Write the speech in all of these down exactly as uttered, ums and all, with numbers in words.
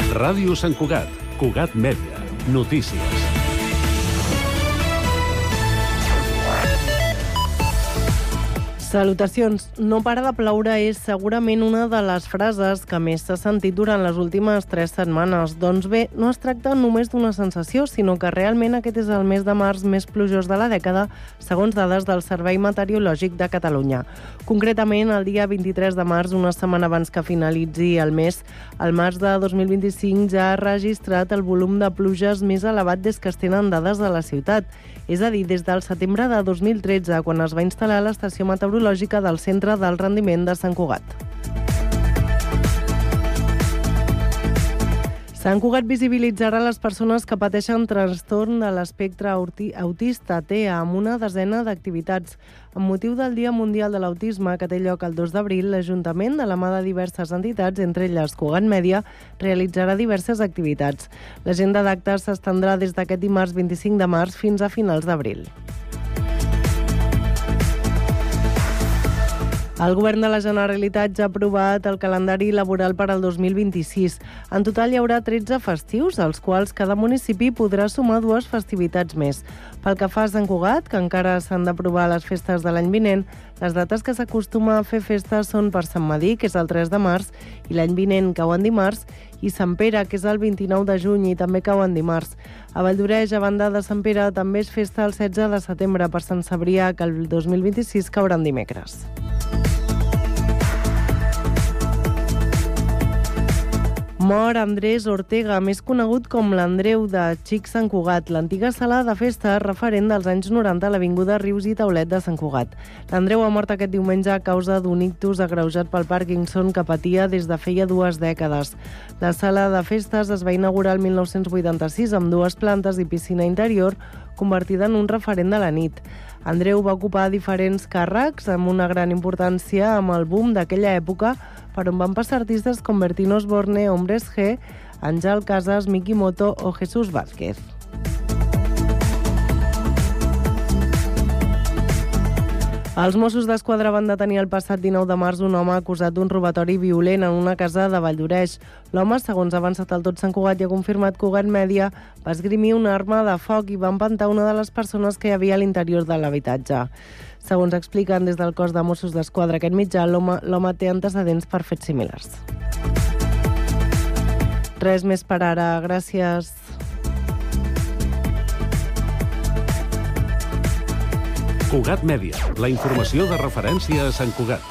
Ràdio Sant Cugat, Cugat Mèdia, notícies. Salutacions. No para de ploure és segurament una de les frases que més s'ha sentit durant les últimes tres setmanes. Doncs bé, no es tracta només d'una sensació, sinó que realment aquest és el mes de març més plujós de la dècada, segons dades del Servei Meteorològic de Catalunya. Concretament, el dia vint-i-tres de març, una setmana abans que finalitzi el mes, el març de dos mil vint-i-cinc ja ha registrat el volum de pluges més elevat des que es tenen dades de la ciutat. És a dir, des del setembre de dos mil tretze, quan es va instal·lar l'estació meteorològica del Centre del Rendiment de Sant Cugat. Sant Cugat visibilitzarà les persones que pateixen trastorn de l'espectre autista T E A amb una desena d'activitats. Amb motiu del Dia Mundial de l'Autisme, que té lloc el dos d'abril, l'Ajuntament, de la mà de diverses entitats, entre elles Cugat Mèdia, realitzarà diverses activitats. L'agenda d'actes s'estendrà des d'aquest dimarts vint-i-cinc de març fins a finals d'abril. El Govern de la Generalitat ja ha aprovat el calendari laboral per al dos mil vint-i-sis. En total hi haurà tretze festius, als quals cada municipi podrà sumar dues festivitats més. Pel que fa a Sant Cugat, que encara s'han d'aprovar les festes de l'any vinent, les dates que s'acostuma a fer festes són per Sant Madí, que és el tres de març, i l'any vinent cau en dimarts, i Sant Pere, que és el vint-i-nou de juny i també cau en dimarts. A Valldoreix, a banda de Sant Pere, també és festa el setze de setembre per Sant Cebrià, que el dos mil vint-i-sis caurà en dimecres. Mor Andrés Ortega, més conegut com l'Andreu de Xic Sant Cugat, l'antiga sala de festa referent dels anys noranta a l'avinguda Rius i Taulet de Sant Cugat. L'Andreu ha mort aquest diumenge a causa d'un ictus agreujat pel Parkinson que patia des de feia dues dècades. La sala de festes es va inaugurar el mil nou-cents vuitanta-sis amb dues plantes i piscina interior, convertida en un referent de la nit. Andreu va ocupar diferents càrrecs amb una gran importància amb el boom d'aquella època, per on van passar artistes com Bertín Osborne, Hombres G, Àngel Casas, Miki Moto o Jesús Vázquez. Els Mossos d'Esquadra van detenir el passat dinou de març un home acusat d'un robatori violent en una casa de Valldoreix. L'home, segons ha avançat el Tot Sant Cugat i ha confirmat Cugat Mèdia, va esgrimir una arma de foc i va empantar una de les persones que hi havia a l'interior de l'habitatge. Segons expliquen des del cos de Mossos d'Esquadra aquest mitjà, l'home té antecedents per fets similars. Res més per ara. Gràcies. Cugat Mèdia, la informació de referència a Sant Cugat.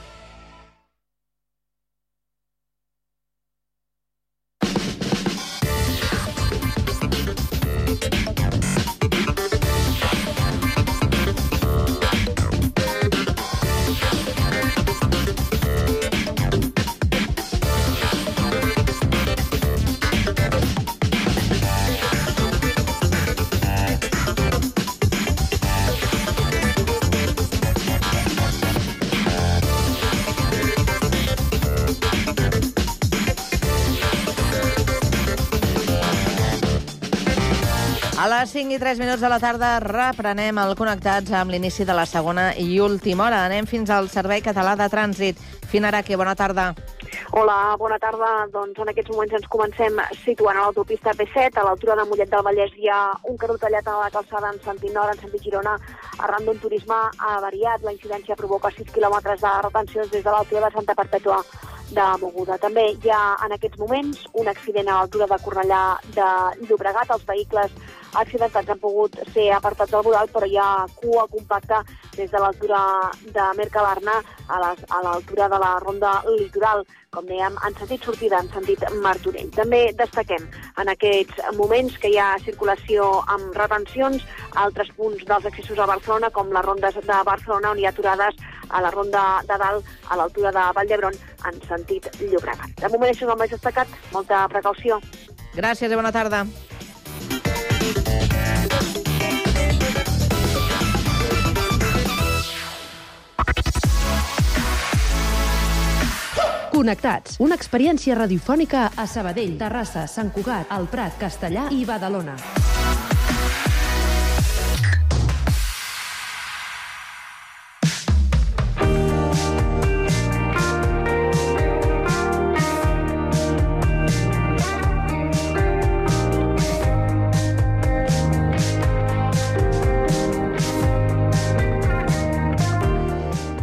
A les cinc i tres minuts de la tarda reprenem el Connectats amb l'inici de la segona i última hora. Anem fins al Servei Català de Trànsit. Fina Araki, bona tarda. Hola, bona tarda. Doncs en aquests moments ens comencem situant a l'autopista P set. A l'altura de Mollet del Vallès hi ha un carril tallat a la calçada en sentit nord, en sentit Girona, arran d'un turisme avariat. La incidència provoca sis quilòmetres de retencions des de l'altura de Santa Perpètua de Mogoda. També hi ha en aquests moments un accident a l'altura de Cornellà de Llobregat. Els vehicles accidentats han pogut ser apartats del voral, però hi ha cua compacta des de l'altura de Mercalarna a l'altura de la ronda litoral, com dèiem, en sentit sortida, en sentit Martorell. També destaquem en aquests moments que hi ha circulació amb retencions a altres punts dels accessos a Barcelona, com les rondes de Barcelona, on hi ha aturades a la ronda de dalt, a l'altura de Vall d'Hebron, en sentit Llobregat. De moment això és el més destacat. Molta precaució. Gràcies i bona tarda. Connectats, una experiència radiofònica a Sabadell, Terrassa, Sant Cugat, El Prat, Castellà i Badalona.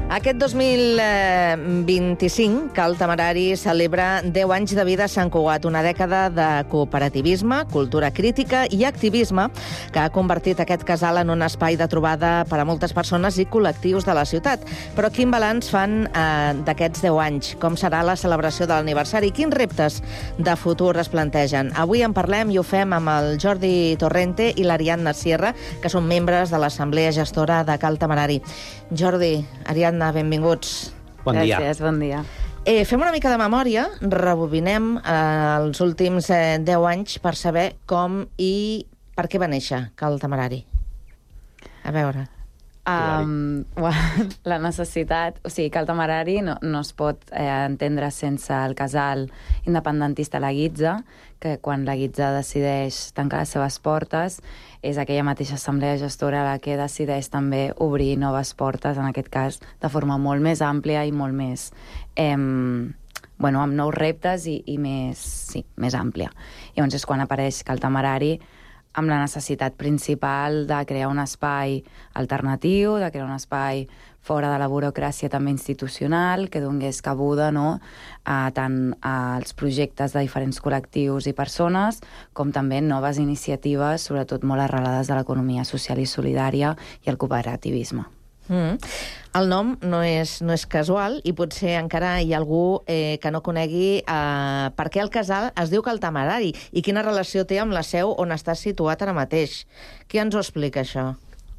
Aquest dos mil vint-i-cinc, Cal Temerari celebra deu anys de vida a Sant Cugat, una dècada de cooperativisme, cultura crítica i activisme que ha convertit aquest casal en un espai de trobada per a moltes persones i col·lectius de la ciutat. Però quin balanç fan eh, d'aquests deu anys? Com serà la celebració de l'aniversari? Quins reptes de futur es plantegen? Avui en parlem i ho fem amb el Jordi Torrente i l'Ariadna Sierra, que són membres de l'Assemblea Gestora de Cal Temerari. Jordi, Ariadna, benvinguts. Bon dia. Gràcies, bon dia. Eh, fem una mica de memòria, rebobinem eh, els últims eh, deu anys per saber com i per què va néixer Cal Temerari. A veure... Um, la necessitat... O sigui, Cal Temerari no, no es pot eh, entendre sense el casal independentista La Guitza, que quan La Guitza decideix tancar les seves portes és aquella mateixa assemblea gestora la que decideix també obrir noves portes, en aquest cas de forma molt més àmplia i molt més... Eh, bueno, amb nous reptes i, i més, sí, més àmplia. Llavors és quan apareix Cal Temerari amb la necessitat principal de crear un espai alternatiu, de crear un espai fora de la burocràcia també institucional, que donés cabuda, no?, a tant als projectes de diferents col·lectius i persones, com també noves iniciatives, sobretot molt arrelades a l'economia social i solidària i al cooperativisme. Mm. El nom no és, no és casual i potser encara hi ha algú eh, que no conegui eh, per què el casal es diu Cal Temerari i quina relació té amb la seu on està situat ara mateix. Qui ens ho explica, això?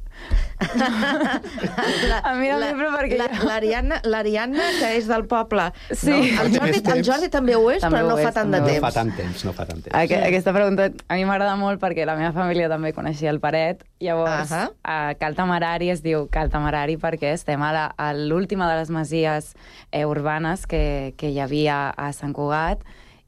La, a mi no la, però perquè la, jo... L'Ariadna, l'Ariadna, que és del poble. Sí. No? El, Jordi, el Jordi també ho és, també però no és, fa tant de No temps. fa tant temps, no fa tant temps. Aqu aquesta pregunta a mi m'agrada molt perquè la meva família també coneixia el Paret. Llavors, Ahà. a Cal Temerari es diu Cal Temerari perquè estem a l'última de les masies eh, urbanes que, que hi havia a Sant Cugat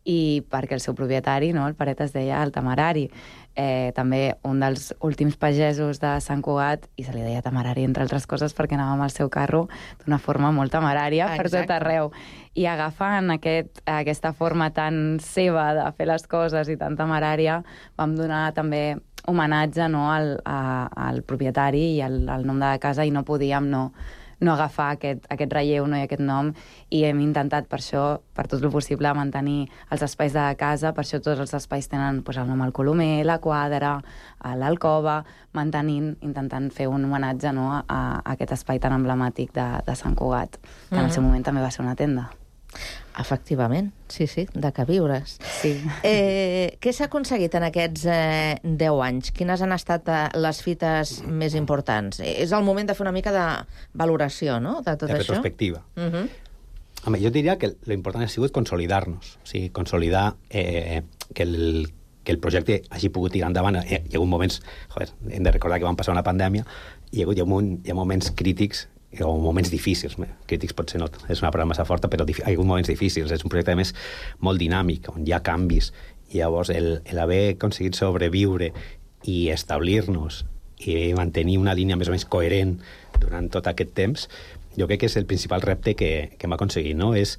i perquè el seu propietari, no, el Paret, es deia el Temerari. Eh, també un dels últims pagesos de Sant Cugat, i se li deia Temerari, entre altres coses, perquè anava amb el seu carro d'una forma molt temerària per tot arreu. I agafant aquest, aquesta forma tan seva de fer les coses i tan temerària, vam donar també homenatge, no, al, a, al propietari i al, al nom de la casa, i no podíem no, no agafar aquest, aquest relleu, no, i aquest nom, i hem intentat per això, per tot el possible, mantenir els espais de la casa. Per això tots els espais tenen pues, el nom al Colomer, la quadra, l'alcova, mantenint, intentant fer un homenatge, no, a, a aquest espai tan emblemàtic de, de Sant Cugat, que en el seu moment també va ser una tenda. Efectivament, sí, sí, de queviures. Sí. Eh, què s'ha aconseguit en aquests eh, deu anys? Quines han estat eh, les fites més importants? Eh, és el moment de fer una mica de valoració, no?, de tot de això. retrospectiva. Uh -huh. Home, jo diria que lo important ha sigut consolidar-nos, o sigui, consolidar eh, que, el, que el projecte hagi pogut tirar endavant. Hi ha, hi ha hagut moments, joder, hem de recordar que vam passar una pandèmia, i hi ha, hagut, hi ha, moment, hi ha moments crítics o moments difícils. Crítics potser no, és una paraula massa forta, però hi ha hagut moments difícils. És un projecte, a més, molt dinàmic, on hi ha canvis. I llavors, el, el haver aconseguit sobreviure i establir-nos i mantenir una línia més o menys coherent durant tot aquest temps, jo crec que és el principal repte que, que hem aconseguit, no? És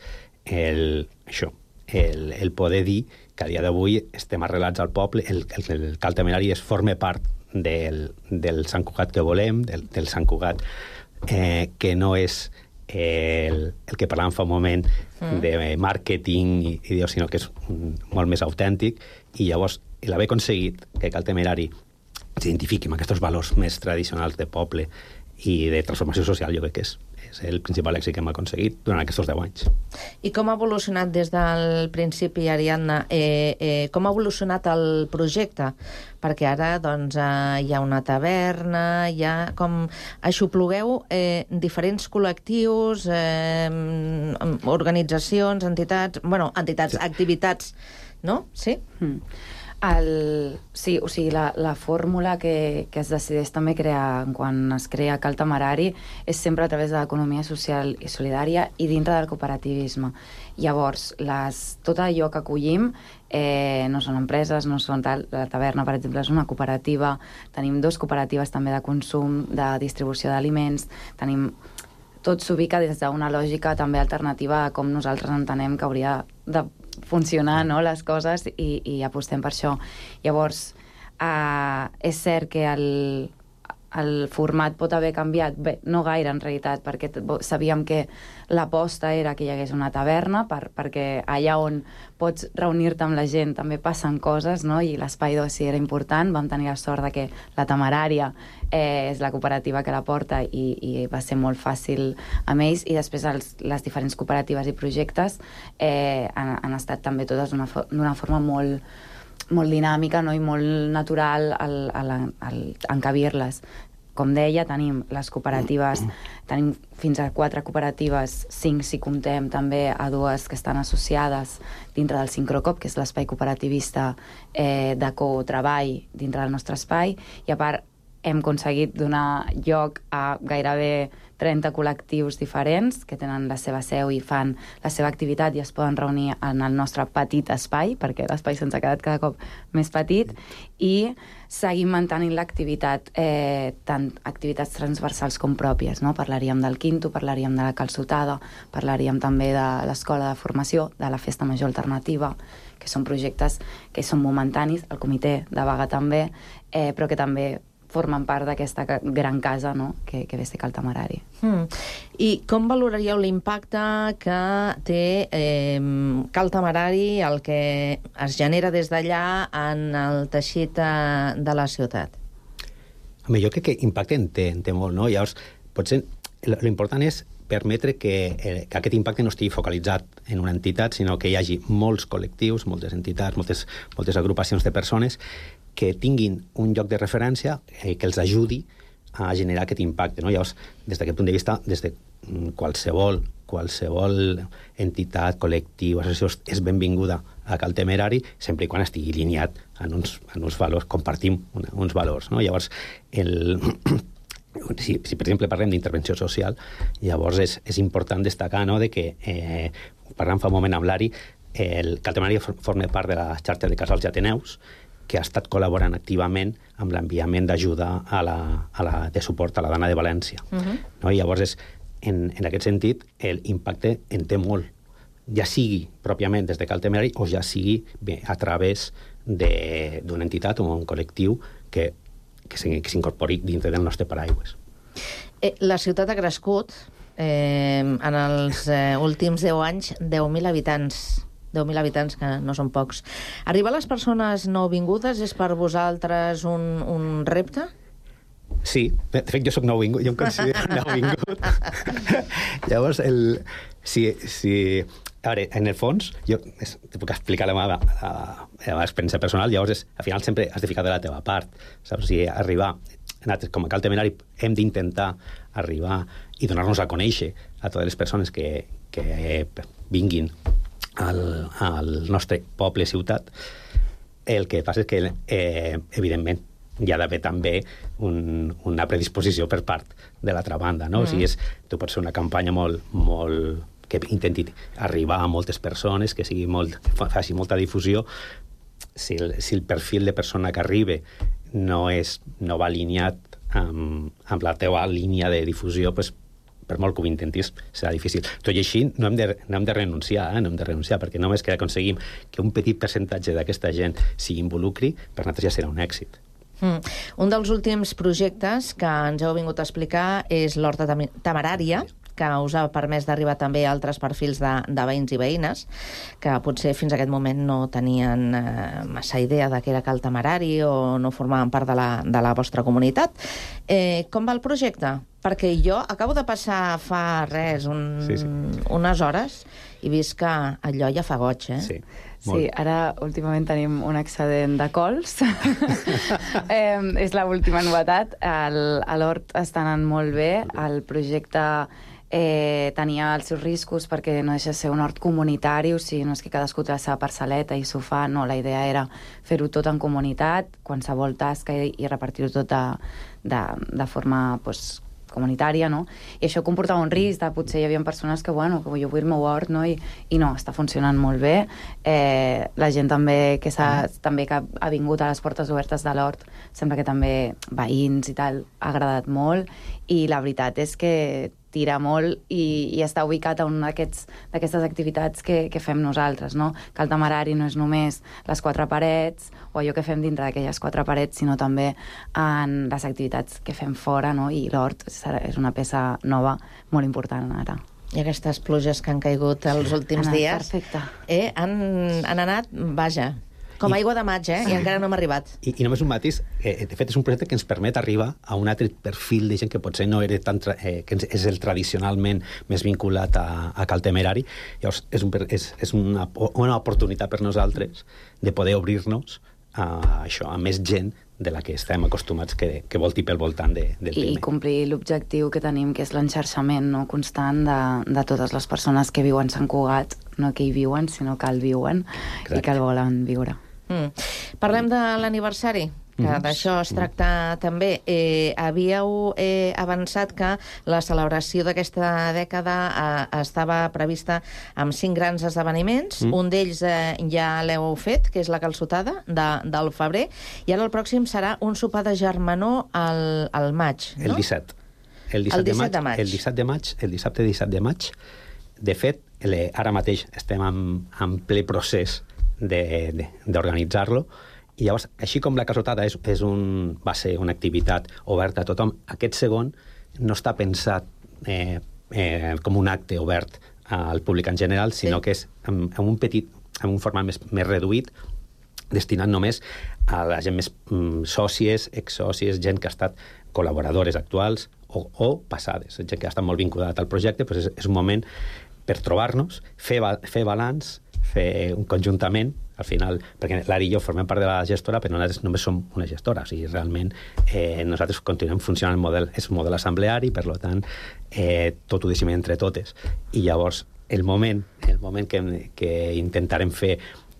el, això, el, el poder dir que a dia d'avui estem arrelats al poble, el, el, el Cal Temerari es forma part del, del Sant Cugat que volem, del, del Sant Cugat eh, que no és el, el que parlàvem fa un moment mm. de màrqueting i, i sinó que és un, molt més autèntic, i llavors l'haver aconseguit que Cal Temerari s'identifiqui amb aquests valors més tradicionals de poble i de transformació social, jo crec que és, és el principal èxit que hem aconseguit durant aquests deu anys. I com ha evolucionat des del principi, Ariadna? Eh, eh, com ha evolucionat el projecte? Perquè ara doncs, eh, hi ha una taverna, hi ha com... Aixoplugueu eh, diferents col·lectius, eh, organitzacions, entitats... Bueno, entitats, sí. activitats, no? Sí? Mm. El, sí, o sigui, la, la fórmula que, que es decideix també crear quan es crea Cal Temerari és sempre a través de l'economia social i solidària i dintre del cooperativisme. Llavors, les, tot allò que acollim eh, no són empreses, no són tal. La taverna, per exemple, és una cooperativa. Tenim dos cooperatives també de consum, de distribució d'aliments. Tenim... Tot s'ubica des d'una lògica també alternativa a com nosaltres entenem que hauria de funcionar, no?, les coses, i, i apostem per això. Llavors, eh, és cert que el, el format pot haver canviat? Bé, no gaire, en realitat, perquè sabíem que l'aposta era que hi hagués una taverna, per, perquè allà on pots reunir-te amb la gent també passen coses, no? I l'espai d'oci era important. Vam tenir la sort de que la Temerària eh, és la cooperativa que la porta i, i va ser molt fàcil amb ells, i després els, les diferents cooperatives i projectes eh, han, han estat també totes d'una forma molt molt dinàmica, no? I molt natural al, al, al encabir-les. Com deia, tenim les cooperatives, tenim fins a quatre cooperatives, cinc si comptem també a dues que estan associades dintre del Sincrocop, que és l'espai cooperativista eh, de co-treball dintre del nostre espai, i a part hem aconseguit donar lloc a gairebé trenta col·lectius diferents que tenen la seva seu i fan la seva activitat i es poden reunir en el nostre petit espai, perquè l'espai se'ns ha quedat cada cop més petit, i seguim mantenint l'activitat, eh, tant activitats transversals com pròpies, no? Parlaríem del Quinto, parlaríem de la calçotada, parlaríem també de l'escola de formació, de la festa major alternativa, que són projectes que són momentanis, el comitè de vaga també, eh, però que també formen part d'aquesta gran casa, no? que, que ve ser Cal Temerari. Mm. I com valoraríeu l'impacte que té eh, Cal Temerari, el que es genera des d'allà en el teixit de, de la ciutat? Home, jo crec que impacte en té, en té molt, no? Llavors, potser l'important és permetre que, eh, que aquest impacte no estigui focalitzat en una entitat, sinó que hi hagi molts col·lectius, moltes entitats, moltes, moltes agrupacions de persones que tinguin un lloc de referència eh, que els ajudi a generar aquest impacte, no? Llavors, des d'aquest punt de vista, des de qualsevol, qualsevol entitat, col·lectiu, associació és benvinguda a Cal Temerari, sempre i quan estigui alineat en uns, en uns valors, compartim una, uns valors, no? Llavors, el... Si, si per exemple parlem d'intervenció social, llavors és, és important destacar, no?, de que, eh, parlant fa un moment amb l'Ari, el Cal Temerari forma part de la xarxa de casals i ateneus, que ha estat col·laborant activament amb l'enviament d'ajuda a la, a la, de suport a la dona de València. Uh-huh. No? I llavors, és, en, en aquest sentit, l'impacte en té molt, ja sigui pròpiament des de Cal Temerari o ja sigui bé, a través d'una entitat o un col·lectiu que que s'incorpori dintre del nostre paraigües. Eh, la ciutat ha crescut eh, en els eh, últims deu anys, deu mil habitants, deu mil habitants, que no són pocs. Arribar a les persones nouvingudes és per vosaltres un, un repte? Sí, de fet jo soc nouvingut, jo em considero nouvingut. Llavors, el, si, si, a veure, en el fons, jo és, te puc explicar la meva, la, la meva experiència personal, llavors és, al final sempre has de ficar de la teva part, saps? O sigui, arribar, com a Cal Temerari hem d'intentar arribar i donar-nos a conèixer a totes les persones que, que vinguin al, al nostre poble, ciutat. El que passa és que, eh, evidentment, hi ha d'haver també un, una predisposició per part de l'altra banda, no? Mm. O sigui, és, tu pots fer una campanya molt, molt que intenti arribar a moltes persones, que sigui molt, faci molta difusió. Si el, si el perfil de persona que arriba no, és, no va alineat amb, amb la teva línia de difusió, pues, per molt que ho intentis, serà difícil. Tot i així, no hem de, no hem de renunciar, eh? no hem de renunciar, perquè només que aconseguim que un petit percentatge d'aquesta gent s'hi involucri, per nosaltres ja serà un èxit. Mm. Un dels últims projectes que ens heu vingut a explicar és l'Horta Temerària, que us ha permès d'arribar també a altres perfils de, de veïns i veïnes, que potser fins a aquest moment no tenien eh, massa idea de què era Cal Temerari o no formaven part de la, de la vostra comunitat. Eh, com va el projecte? Perquè jo acabo de passar fa res, un, sí, sí. unes hores, i vist que allò ja fa goig, eh? Sí. Sí, ara últimament tenim un excedent de cols. eh, és l'última novetat. El, a l'Hort està anant molt bé. El projecte eh, tenia els seus riscos perquè no deixa de ser un hort comunitari, o sigui, no és que cadascú té la seva parcel·leta i s'ho fa, no, la idea era fer-ho tot en comunitat, qualsevol tasca, i, i repartir-ho tot de, de, de forma, pues, comunitària, no? I això comportava un risc, de, potser hi havia persones que, bueno, que jo vull el meu hort, no? I, i no, està funcionant molt bé. Eh, la gent també que, s'ha, també que ha vingut a les portes obertes de l'hort, sembla que també veïns i tal, ha agradat molt, i la veritat és que tira molt i, i està ubicat a una d'aquestes activitats que, que fem nosaltres, no? Que el temerari no és només les quatre parets o allò que fem dintre d'aquelles quatre parets, sinó també en les activitats que fem fora, no? I l'hort és una peça nova molt important ara. I aquestes pluges que han caigut els últims anat, dies perfecte. Eh, han, han anat, vaja, com I, aigua de maig, eh? I encara no hem arribat. I, i només un matís, eh, de fet és un projecte que ens permet arribar a un altre perfil de gent que potser no era tan, eh, que és el tradicionalment més vinculat a, a Cal Temerari. Llavors és, un, és, és una, una oportunitat per nosaltres de poder obrir-nos a això, a més gent de la que estem acostumats que, que volti pel voltant de, del I primer. complir l'objectiu que tenim, que és l'enxarxament, no, constant de, de totes les persones que viuen a Sant Cugat, no que hi viuen, sinó que el viuen. Exacte. I que el volen viure. Mm. Parlem de l'aniversari, que mm-hmm. d'això es tracta mm. també. Eh, havíeu eh, avançat que la celebració d'aquesta dècada eh, estava prevista amb cinc grans esdeveniments. Mm. Un d'ells eh, ja l'heu fet, que és la calçotada de, del febrer, i ara el pròxim serà un sopar de germanor al, al maig, no? El disset. El disset, el disset de, de maig. El disset de maig, el dissabte disset de maig. De fet, le, ara mateix estem en, en ple procés d'organitzar-lo. I llavors, així com la calçotada és, és un, va ser una activitat oberta a tothom, aquest segon no està pensat eh, eh, com un acte obert al públic en general, sinó sí. que és en, en un petit, en un format més, més reduït, destinat només a la gent més mm, sòcies, exsòcies, gent que ha estat col·laboradores actuals o, o passades, gent que ha estat molt vinculada al projecte, doncs és, és un moment per trobar-nos, fer, fer balanç, fer un conjuntament, al final, perquè l'Ari i jo formem part de la gestora, però nosaltres només som una gestora, o sigui, realment eh, nosaltres continuem funcionant el model, és un model assembleari, per tant, eh, tot ho decidim entre totes. I llavors, el moment, el moment que, que intentarem fer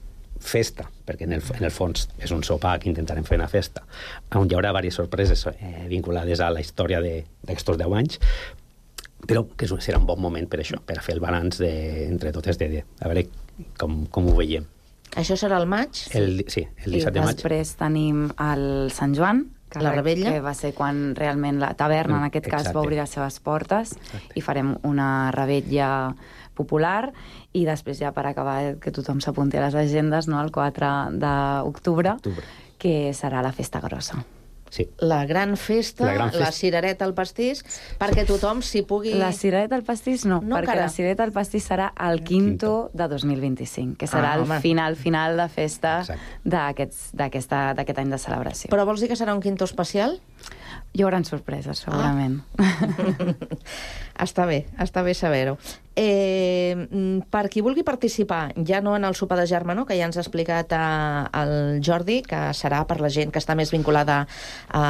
festa, perquè en el, en el fons és un sopar que intentarem fer una festa, on hi haurà diverses sorpreses eh, vinculades a la història d'aquests deu anys, però que serà un bon moment per això, per fer el balanç de, entre totes, de, de, a veure com, com ho veiem. Això serà el maig? El, sí, el disset de maig. I després tenim el Sant Joan, que, la Rebella, que va ser quan realment la taverna, en aquest cas, Exacte. va obrir les seves portes. Exacte. I farem una rebella popular i després ja per acabar que tothom s'apunti a les agendes, no? El quatre d'octubre, que serà la festa grossa. Sí. La gran festa, la, gran festa. La cirereta al pastís, perquè tothom s'hi pugui... La cirereta al pastís no, no perquè cara. La cirereta al pastís serà el quinto, quinto. de dos mil vint-i-cinc, que serà ah, el home. final, final de festa d'aquest any de celebració. Però vols dir que serà un quinto especial? Hi haurà sorpreses, segurament. Ah. Està bé, està bé saber-ho. Eh, per qui vulgui participar, ja no en el sopar de germanor, que ja ens ha explicat a, el Jordi, que serà per la gent que està més vinculada a,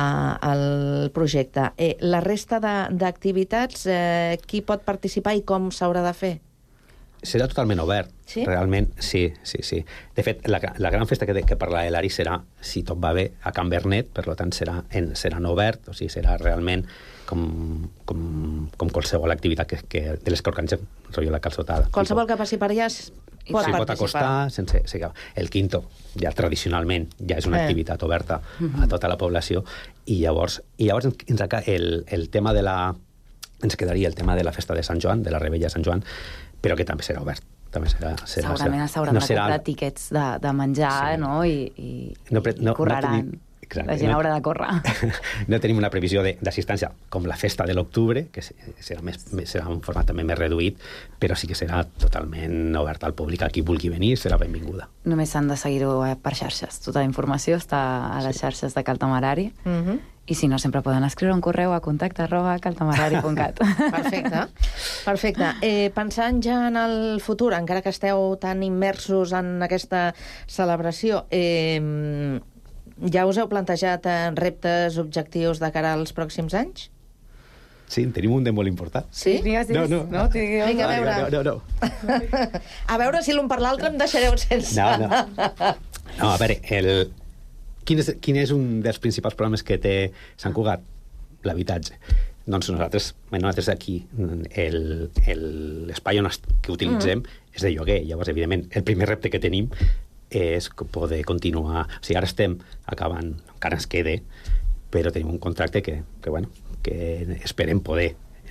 al projecte. Eh, la resta d'activitats, eh, qui pot participar i com s'haurà de fer? Serà totalment obert, sí? Realment, sí, sí, sí. De fet, la, la gran festa que, que parla l'Ari serà, si tot va bé, a Can Bernet, per tant serà, en, serà en obert, o sigui, serà realment com, com, com qualsevol activitat que, que, de les que organitzem, rotllo la calçotada. Qualsevol que passi per allà es pot participar. Pot acostar, sense, sense... El quinto, ja tradicionalment, ja és una eh. activitat oberta a tota la població, i llavors, i llavors ens, ens, el, el tema de la... ens quedaria el tema de la festa de Sant Joan, de la Rebella de Sant Joan, però que també serà obert. També serà, serà, Segurament s'hauran no de comprar serà... tiquets de, de menjar, sí. no? I, i, no, pre... no, i correran. No tenim... Exacte. La gent haurà de córrer. No tenim una previsió d'assistència com la festa de l'octubre, que serà, més, serà un format també més reduït, però sí que serà totalment obert al públic. A qui vulgui venir serà benvinguda. Només s'han de seguir-ho per xarxes. Tota la informació està a les sí. xarxes de Cal Temerari. Uh-huh. I si no, sempre poden escriure un correu a contacte arroba caltemerari punt cat. Perfecte. Perfecte. Eh, pensant ja en el futur, encara que esteu tan immersos en aquesta celebració, eh, ja us heu plantejat reptes, objectius de cara als pròxims anys? Sí, en tenim un de molt important. Sí? Digues, digues. No, no. no, digues. Vinga, a veure. No, no, no. A veure si l'un per l'altre em deixareu sense. No, no. No, a veure, el... Quin és, quin és un dels principals problemes que té Sant Cugat? L'habitatge. Doncs nosaltres, bueno, nosaltres aquí, l'espai que utilitzem mm. és de lloguer. Llavors, evidentment, el primer repte que tenim és poder continuar... O sigui, ara estem acabant, encara ens quede, però tenim un contracte que, que, bueno, que esperem poder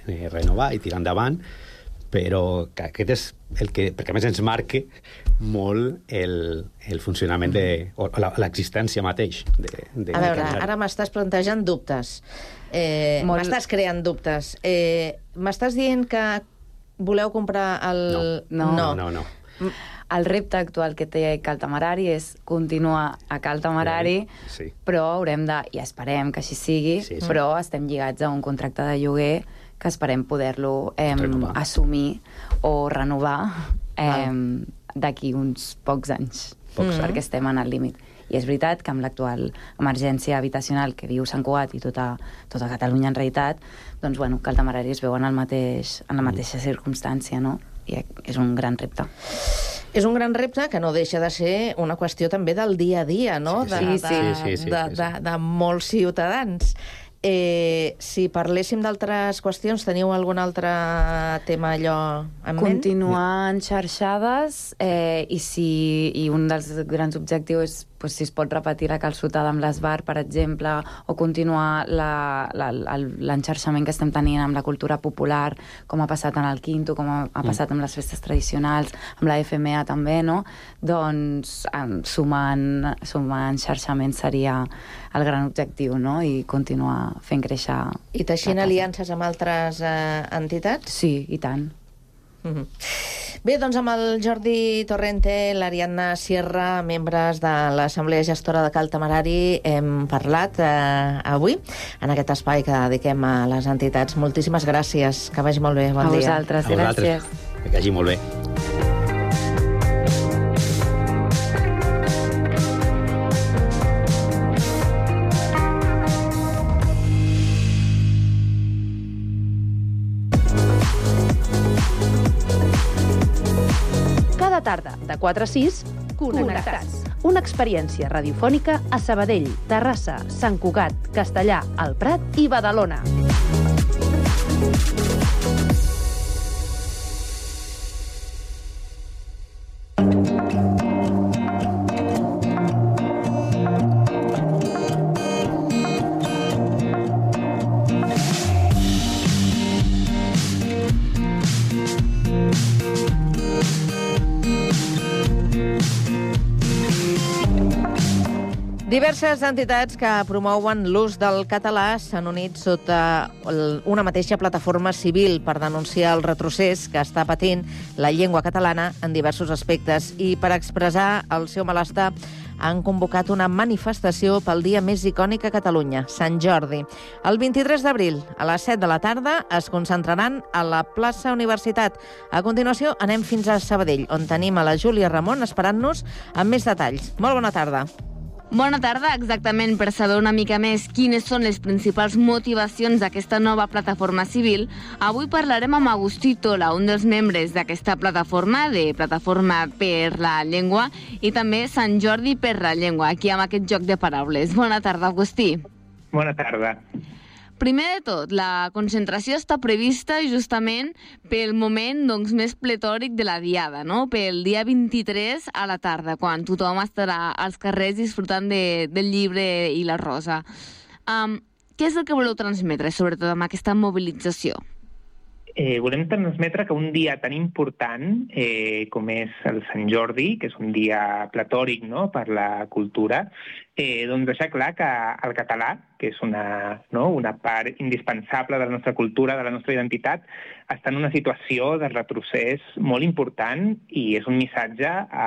eh, renovar i tirar endavant, però que aquest és el que, perquè a més ens marca molt el, el funcionament de, o l'existència mateix de, de, a veure, de ara m'estàs plantejant dubtes, eh, molt... m'estàs creant dubtes, eh, m'estàs dient que voleu comprar el... No, no, no, no, no. El repte actual que té Cal Temerari és continuar a Cal Temerari, sí. Però haurem de, i esperem que així sigui, sí, sí. però estem lligats a un contracte de lloguer que esperem poder-lo eh, assumir o renovar eh, d'aquí uns pocs anys, pocs, perquè estem en el límit. I és veritat que amb l'actual emergència habitacional que viu Sant Cugat i tota, tota Catalunya en realitat, doncs, bueno, Cal Temerari es veu en, el mateix, en la mateixa circumstància, no? I és un gran repte. És un gran repte que no deixa de ser una qüestió també del dia a dia, no? Sí, sí, sí. De, sí, sí, sí, de, sí, sí. de, de molts ciutadans. Eh, si parléssim d'altres qüestions, teniu algun altre tema allò en ment? Continuar en xarxades eh, i, si, i un dels grans objectius és pues, si es pot repetir la calçotada amb l'Esbar, per exemple, o continuar l'enxarxament que estem tenint amb la cultura popular, com ha passat en el Quinto, com ha, ha passat amb les festes tradicionals, amb la F M A també, no? Doncs sumant, sumar enxarxament seria el gran objectiu, no? I continuar fent créixer... I teixint aliances amb altres eh, entitats? Sí, i tant. Mm-hmm. Bé, doncs amb el Jordi Torrente, l'Ariadna Sierra, membres de l'Assemblea Gestora de Cal Temerari, hem parlat eh, avui en aquest espai que dediquem a les entitats. Moltíssimes gràcies, que vagi molt bé, bon a dia. Vosaltres, a vosaltres, gràcies. Que vagi molt bé. Tarda, de quatre a sis, Connectats. Una experiència radiofònica a Sabadell, Terrassa, Sant Cugat, Castellà, El Prat i Badalona. Diverses entitats que promouen l'ús del català s'han unit sota una mateixa plataforma civil per denunciar el retrocés que està patint la llengua catalana en diversos aspectes i per expressar el seu malestar han convocat una manifestació pel dia més icònic a Catalunya, Sant Jordi. El vint-i-tres d'abril, a les set de la tarda, es concentraran a la plaça Universitat. A continuació, anem fins a Sabadell, on tenim a la Júlia Ramon esperant-nos amb més detalls. Molt bona tarda. Bona tarda, exactament per saber una mica més quines són les principals motivacions d'aquesta nova plataforma civil. Avui parlarem amb Agustí Tola, un dels membres d'aquesta plataforma, de Plataforma per la Llengua, i també Sant Jordi per la Llengua, aquí amb aquest joc de paraules. Bona tarda, Agustí. Bona tarda. Primer de tot, la concentració està prevista justament pel moment doncs, més pletòric de la diada, no? Pel dia vint-i-tres a la tarda, quan tothom estarà als carrers disfrutant de, del llibre i la rosa. Um, què és el que voleu transmetre, sobretot amb aquesta mobilització? Eh, volem transmetre que un dia tan important eh, com és el Sant Jordi, que és un dia platòric, no?, per la cultura, eh, doncs deixar clar que el català, que és una, no, una part indispensable de la nostra cultura, de la nostra identitat, està en una situació de retrocés molt important i és un missatge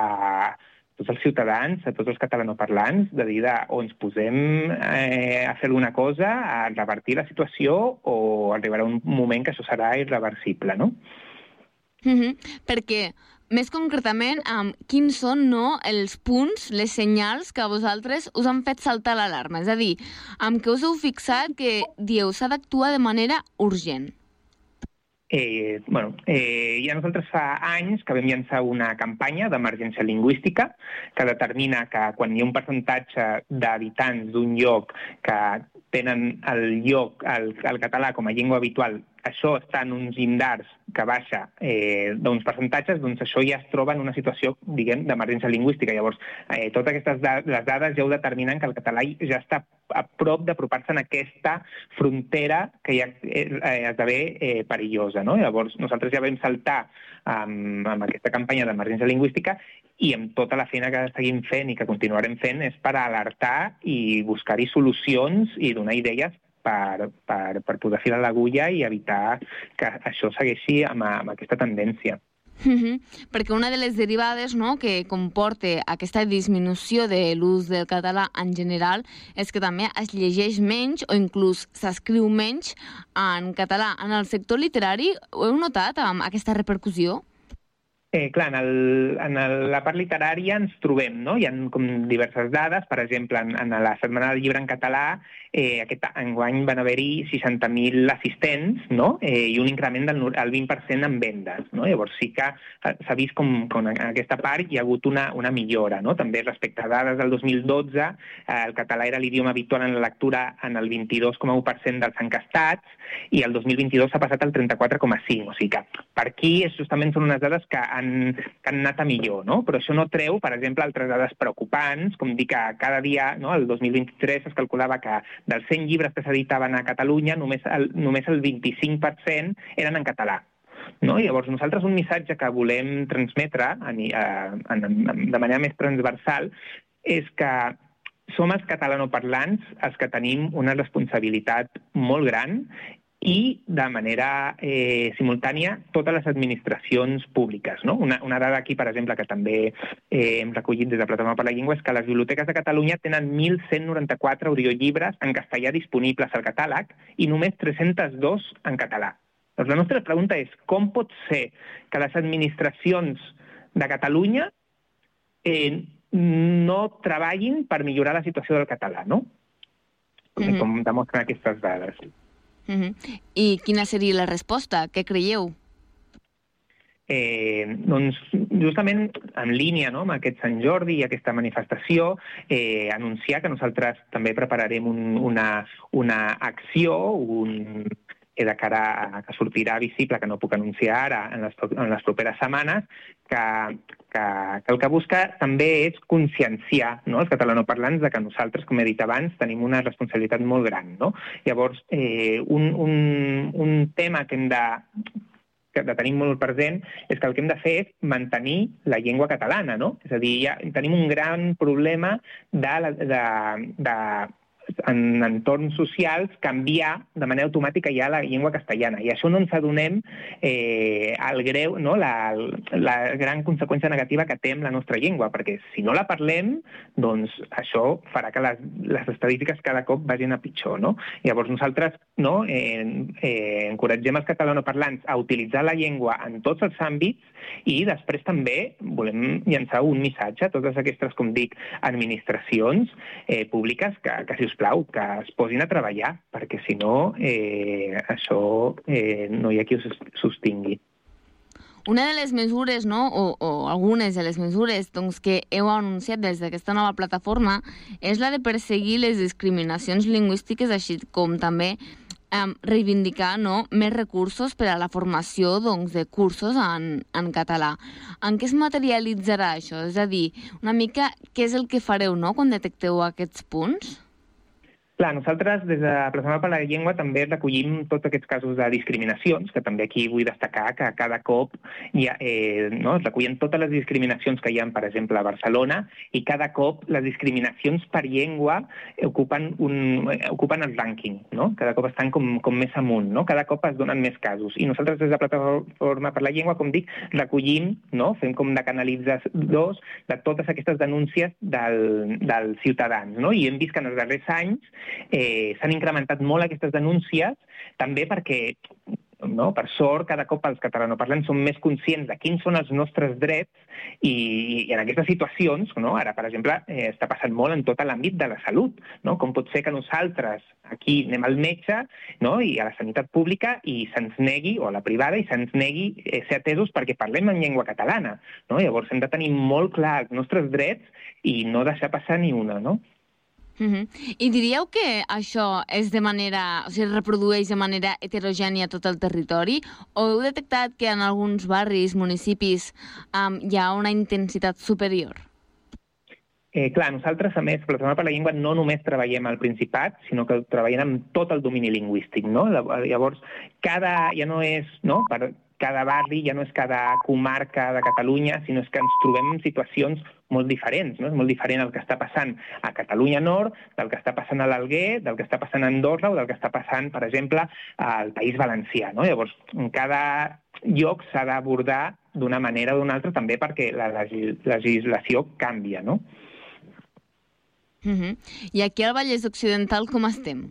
a tots els ciutadans, a tots els catalanoparlants, de dir de, o ens posem eh, a fer alguna cosa, a revertir la situació, o arribarà un moment que això serà irreversible, no? Mm-hmm. Perquè, més concretament, um, quins són no, els punts, les senyals que a vosaltres us han fet saltar l'alarma? És a dir, amb què us heu fixat que dieu s'ha d'actuar de manera urgent? Eh, bueno, eh, ja nosaltres fa anys que vam llançar una campanya d'emergència lingüística que determina que quan hi ha un percentatge d'habitants d'un lloc que tenen el lloc, el, el català com a llengua habitual això està en uns llindars que baixa eh, d'uns percentatges, doncs això ja es troba en una situació, diguem, d'emergència lingüística. Llavors, eh, totes aquestes da les dades ja ho determinen que el català ja està a prop d'apropar-se en aquesta frontera que ja eh, esdevé eh, perillosa, no? Llavors, nosaltres ja vam saltar amb, amb aquesta campanya d'emergència lingüística i amb tota la feina que seguim fent i que continuarem fent és per alertar i buscar-hi solucions i donar idees per, per, per poder filar l'agulla i evitar que això segueixi amb, amb aquesta tendència. Uh-huh. Perquè una de les derivades, no, que comporta aquesta disminució de l'ús del català en general és que també es llegeix menys o inclús s'escriu menys en català. En el sector literari ho heu notat amb aquesta repercussió? Eh, clar, en, el, en el, la part literària ens trobem, no? Hi ha com diverses dades, per exemple, en, en la Setmana del Llibre en català, eh, aquest enguany van haver-hi seixanta mil assistents, no? eh, i un increment del el vint per cent en vendes. No? Llavors sí que s'ha vist com, com en aquesta part hi ha hagut una, una millora. No? També respecte a dades del dos mil dotze, eh, el català era l'idioma habitual en la lectura en el vint-i-dos coma u per cent dels encastats i el dos mil vint-i-dos s'ha passat al trenta-quatre coma cinc. O sigui que per aquí justament són unes dades que han, que han anat a millor, no? Però això no treu, per exemple, altres dades preocupants, com dir que cada dia, no, el dos mil vint-i-tres es calculava que dels cent llibres que s'editaven a Catalunya, només el, només el vint-i-cinc per cent eren en català. No? Llavors, nosaltres un missatge que volem transmetre a, a, de manera més transversal és que som els catalanoparlants els que tenim una responsabilitat molt gran i de manera eh, simultània totes les administracions públiques. No? Una, una dada aquí, per exemple, que també eh, hem recollit des de Plataforma per la Llengua és que les biblioteques de Catalunya tenen mil cent noranta-quatre audiollibres en castellà disponibles al catàleg i només tres-cents dos en català. Doncs la nostra pregunta és com pot ser que les administracions de Catalunya eh, no treballin per millorar la situació del català, no? Mm-hmm. Com demostren aquestes dades. Uh-huh. I quina seria la resposta? Què creieu? Eh, doncs justament en línia, no, amb aquest Sant Jordi i aquesta manifestació, eh, anunciar que nosaltres també prepararem un, una, una acció, un, eh, de cara a que sortirà visible, que no puc anunciar ara en les, en les properes setmanes, que, que, que el que busca també és conscienciar, no, els catalanoparlants de que nosaltres, com he dit abans, tenim una responsabilitat molt gran. No? Llavors, eh, un, un, un tema que hem de, que de tenir molt present és que el que hem de fer és mantenir la llengua catalana. No? És a dir, ja tenim un gran problema de... de, de en entorns socials, canviar de manera automàtica ja la llengua castellana. I això no ens adonem eh, el greu, no? la, la gran conseqüència negativa que té amb la nostra llengua, perquè si no la parlem, doncs això farà que les, les estadístiques cada cop vagin a pitjor. No? Llavors nosaltres no, eh, eh, encoratgem els catalanoparlants a utilitzar la llengua en tots els àmbits i després també volem llançar un missatge a totes aquestes, com dic, administracions eh, públiques que, que, si us plau, que es posin a treballar, perquè si no, eh, això eh, no hi ha qui ho sostingui. Una de les mesures, no, o, o algunes de les mesures doncs, que heu anunciat des d'aquesta nova plataforma és la de perseguir les discriminacions lingüístiques, així com també Um, reivindicar no, més recursos per a la formació doncs, de cursos en, en català. En què es materialitzarà això? És a dir, una mica què és el que fareu no, quan detecteu aquests punts? Clar, nosaltres des de Plataforma per la Llengua també recollim tots aquests casos de discriminacions, que també aquí vull destacar que cada cop hi ha, eh, no, es recullen totes les discriminacions que hi ha, per exemple, a Barcelona, i cada cop les discriminacions per llengua ocupen, un, ocupen el rànquing, no? Cada cop estan com, com més amunt, no? Cada cop es donen més casos. I nosaltres des de Plataforma per la Llengua, com dic, recollim, no? Fem com de canalitzadors de totes aquestes denúncies del, dels ciutadans, no? I hem vist que en els darrers anys Eh, s'han incrementat molt aquestes denúncies, també perquè, no, per sort, cada cop els catalanoparlants som més conscients de quins són els nostres drets i, i en aquestes situacions, no, ara, per exemple, eh, està passant molt en tot l'àmbit de la salut. No? Com pot ser que nosaltres aquí anem al metge, no, i a la sanitat pública i se'ns negui, o a la privada, i se'ns negui eh, ser atesos perquè parlem en llengua catalana. No? Llavors hem de tenir molt clar els nostres drets i no deixar passar ni una, no? Uh-huh. I diríeu que això és de manera, o sigui, reprodueix de manera heterogènia tot el territori, o heu detectat que en alguns barris, municipis, um, hi ha una intensitat superior? Eh, clar, nosaltres, a més, Plataforma per la Llengua no només treballem al Principat, sinó que treballem amb tot el domini lingüístic, no? Llavors, cada, ja no és, no?, per cada barri, ja no és cada comarca de Catalunya, sinó és que ens trobem en situacions molt diferents, no? És molt diferent el que està passant a Catalunya Nord, del que està passant a l'Alguer, del que està passant a Andorra o del que està passant, per exemple, al País Valencià, no? Llavors, en cada lloc s'ha d'abordar d'una manera o d'una altra també perquè la legislació canvia, no? Uh-huh. I aquí al Vallès Occidental com estem?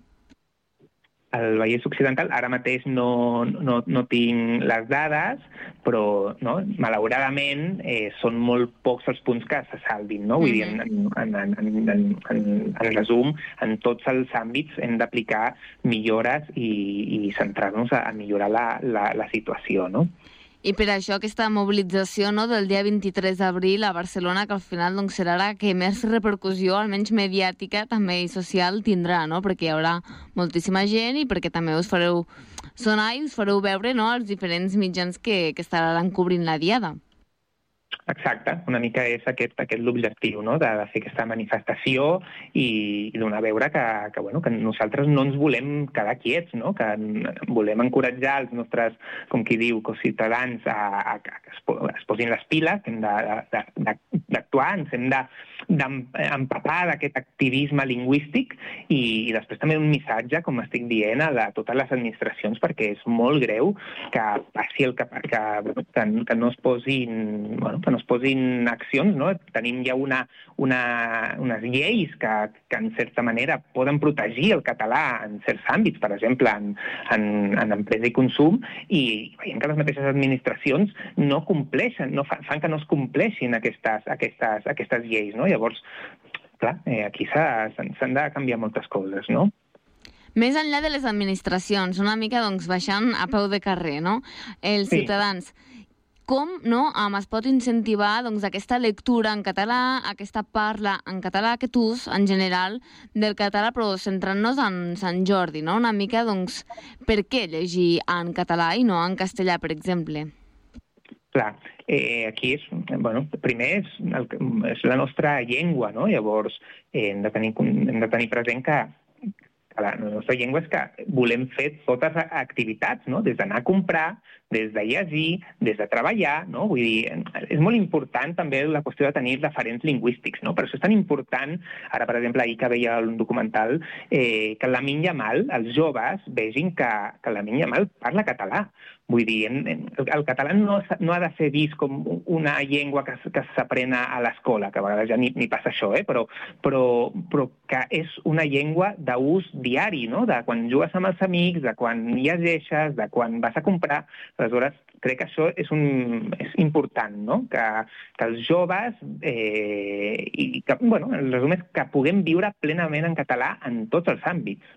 Al Vallès Occidental ara mateix no, no, no tinc les dades, però no, malauradament eh, són molt pocs els punts que se salvin, no? Vull dir, en, en, en, en, en, en resum, en tots els àmbits hem d'aplicar millores i, i centrar-nos a, a millorar la, la, la situació, no? I per això aquesta mobilització, no, del dia vint-i-tres d'abril a Barcelona, que al final doncs, serà la que més repercussió, almenys mediàtica també i social, tindrà, no? Perquè hi haurà moltíssima gent i perquè també us fareu sonar i us fareu veure, no, els diferents mitjans que, que estaran cobrint la diada. Exacte, una mica és aquest, aquest l'objectiu, no?, de, de fer aquesta manifestació i, i donar a veure que, que, bueno, que nosaltres no ens volem quedar quiets, no?, que volem encoratjar els nostres, com qui diu, ciutadans a, a, a que es, es posin les piles, que hem d'actuar, ens hem d'empapar d'aquest activisme lingüístic i, i després també un missatge, com estic dient, a, la, a totes les administracions, perquè és molt greu que passi el que, que, que, que no es posin, bueno, que no es posin accions, no? Tenim ja una, una, unes lleis que, que en certa manera poden protegir el català en certs àmbits, per exemple, en, en, en empresa i consum, i veiem que les mateixes administracions no compleixen, no fan, fan que no es compleixin aquestes, aquestes, aquestes lleis, no? Llavors, clar, eh, aquí s'han de canviar moltes coses, no? Més enllà de les administracions, una mica doncs, baixant a peu de carrer, no? Els Sí. ciutadans, com no, um, es pot incentivar doncs, aquesta lectura en català, aquesta parla en català, aquest ús en general del català, però centrant-nos en Sant Jordi, no? Una mica, doncs, per què llegir en català i no en castellà, per exemple? Clar, eh, aquí és, bueno, primer és, el, és la nostra llengua, no? Llavors eh, hem, de tenir, hem de tenir present que la nostra llengua és que volem fer totes les activitats, no? Des d'anar a comprar, des de llegir, des de treballar, no? Vull dir, és molt important també la qüestió de tenir referents lingüístics, no? Per això és tan important, ara per exemple ahir que veia un documental, eh, que Lamine Yamal, els joves, vegin que, que Lamine Yamal parla català. Vull dir, en, en, el català no, no ha de ser vist com una llengua que, que s'aprèn a l'escola, que a vegades ja ni, ni passa això, eh? però, però, però que és una llengua d'ús diari, no? De quan jugues amb els amics, de quan llegeixes, de quan vas a comprar. Aleshores, crec que això és, un, és important, no? Que, que els joves, eh, i que, bueno, el resum és que puguem viure plenament en català en tots els àmbits.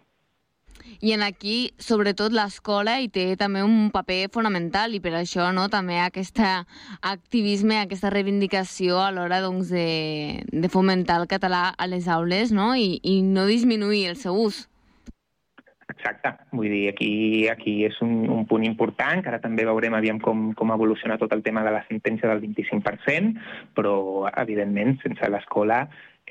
I en aquí, sobretot, l'escola hi té també un paper fonamental i per això no, també aquest activisme, aquesta reivindicació a l'hora doncs, de, de fomentar el català a les aules, no? I, i no disminuir el seu ús. Exacte. Vull dir, aquí, aquí és un, un punt important, que ara també veurem aviam com, com evoluciona tot el tema de la sentència del vint-i-cinc per cent, però, evidentment, sense l'escola...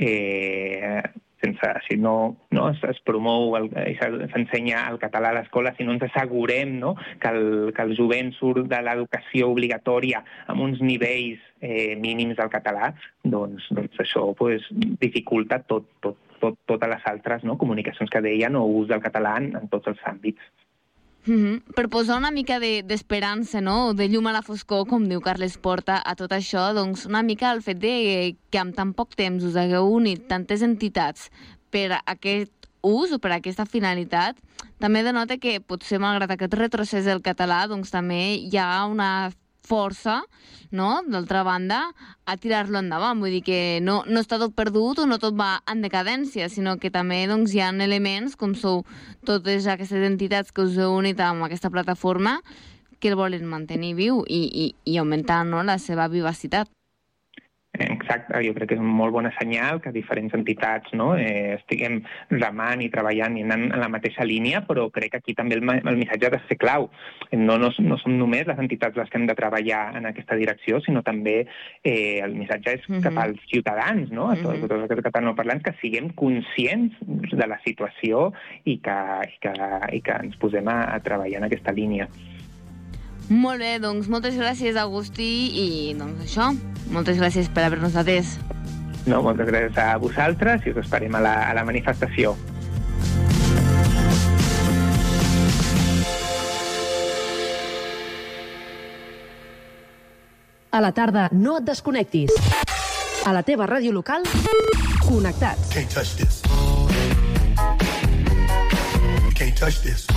Eh, sense, si no, no es, es promou, s'ensenya el català a l'escola, si no ens assegurem, no? que, el, que el jovent surt de l'educació obligatòria amb uns nivells eh, mínims del català, doncs, doncs això pues, dificulta tot, tot, tot, totes les altres, no? comunicacions que deien o ús del català en, en tots els àmbits. Mm-hmm. Per posar una mica d'esperança, de, no? de llum a la foscor, com diu Carles Porta, a tot això, doncs una mica el fet de que amb tan poc temps us hagueu unit tantes entitats per aquest ús o per aquesta finalitat, també denota que potser malgrat aquest retrocés del català, doncs també hi ha una força, no?, d'altra banda, a tirar-lo endavant. Vull dir que no, no està tot perdut o no tot va en decadència, sinó que també doncs, hi ha elements, com sou totes aquestes entitats que us heu unit amb aquesta plataforma, que el volen mantenir viu i, i, i augmentar no, la seva vivacitat. Exacte, jo crec que és un molt bona senyal que diferents entitats, no, eh, estiguem remant i treballant i anant en la mateixa línia, però crec que aquí també el, el missatge ha de ser clau. No, no, no som només les entitats les que hem de treballar en aquesta direcció, sinó també eh, el missatge és mm-hmm. cap als ciutadans, no? A tots, mm-hmm. tots els catalanoparlants, que siguem conscients de la situació i que, i que, i que ens posem a, a treballar en aquesta línia. Molt bé, doncs moltes gràcies, Agustí, i doncs això, moltes gràcies per haver-nos atès. No, moltes gràcies a vosaltres i us esperem a la, a la manifestació. A la tarda no et desconnectis. A la teva ràdio local, connectats. Can't touch this. Can't touch this.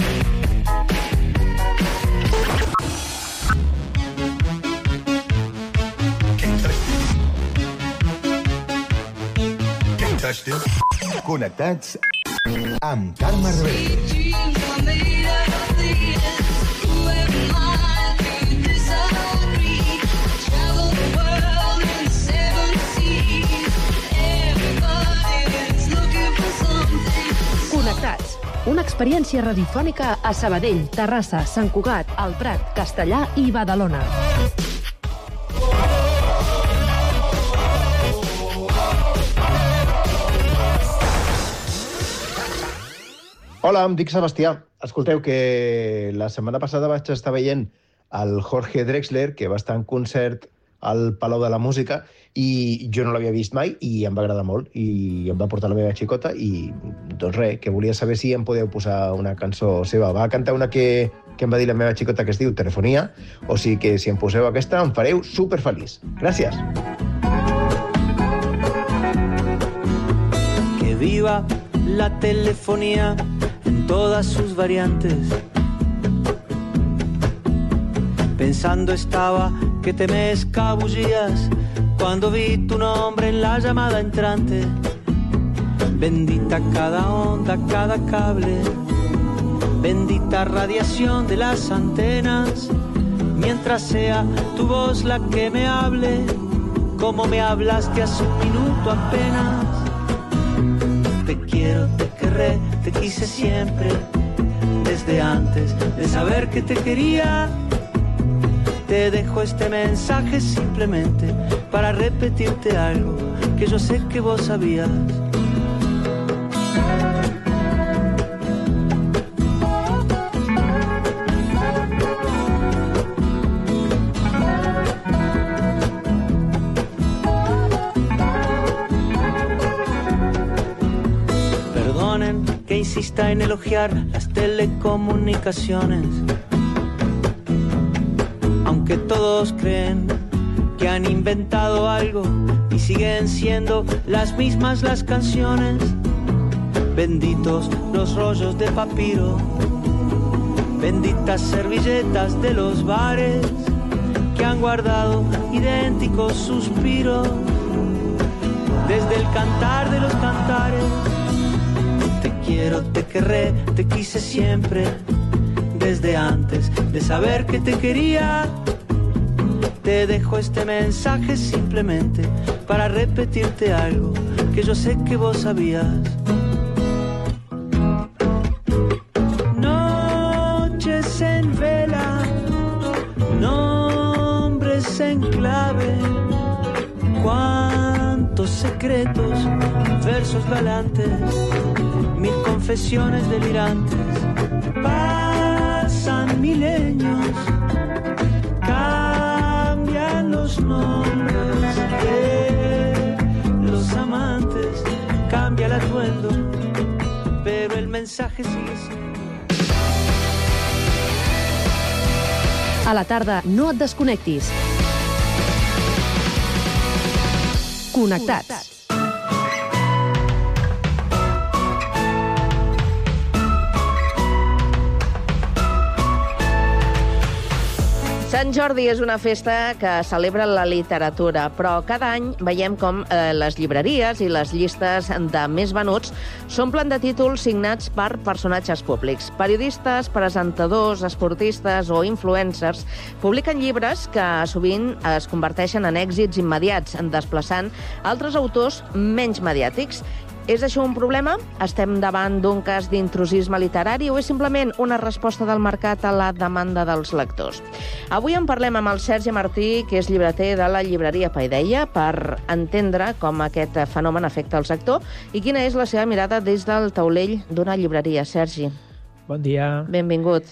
Touch this. Connectats amb Carme Rebell. Connectats. Una experiència radiofònica a Sabadell, Terrassa, Sant Cugat, El Prat, Castellà i Badalona. Hola, em dic Sebastià. Escolteu, que la setmana passada vaig estar veient el Jorge Drexler, que va estar en concert al Palau de la Música, i jo no l'havia vist mai i em va agradar molt, i em va portar la meva xicota i, doncs res, que volia saber si em podeu posar una cançó seva. Va cantar una que, que em va dir la meva xicota, que es diu Telefonia, o sigui que si em poseu aquesta em fareu superfeliç. Gràcies. Que viva la telefonía en todas sus variantes. Pensando estaba que te me escabullías cuando vi tu nombre en la llamada entrante. Bendita cada onda, cada cable, bendita radiación de las antenas, mientras sea tu voz la que me hable, como me hablaste hace un minuto apenas. Te quiero, te querré, te quise siempre, desde antes de saber que te quería. Te dejo este mensaje simplemente para repetirte algo que yo sé que vos sabías. Perdonen que insista en elogiar las telecomunicaciones, aunque todos creen que han inventado algo y siguen siendo las mismas las canciones. Benditos los rollos de papiro, benditas servilletas de los bares que han guardado idénticos suspiros desde el cantar de los cantares. Te quiero, te querré, te quise siempre, desde antes de saber que te quería. Te dejo este mensaje simplemente para repetirte algo que yo sé que vos sabías. Noches en vela, nombres en clave, cuántos secretos, versos galantes, mil confesiones delirantes. Pasan milenios, cambian los nombres de los amantes, cambia el atuendo, pero el mensaje sigue siendo. A la tarda no et desconnectis. Connectats. Sant Jordi és una festa que celebra la literatura, però cada any veiem com eh, les llibreries i les llistes de més venuts s'omplen de títols signats per personatges públics. Periodistes, presentadors, esportistes o influencers publiquen llibres que sovint es converteixen en èxits immediats, desplaçant altres autors menys mediàtics. És això un problema? Estem davant d'un cas d'intrusisme literari o és simplement una resposta del mercat a la demanda dels lectors? Avui en parlem amb el Sergi Martí, que és llibreter de la llibreria Paideia, per entendre com aquest fenomen afecta el sector i quina és la seva mirada des del taulell d'una llibreria. Sergi. Bon dia. Benvingut.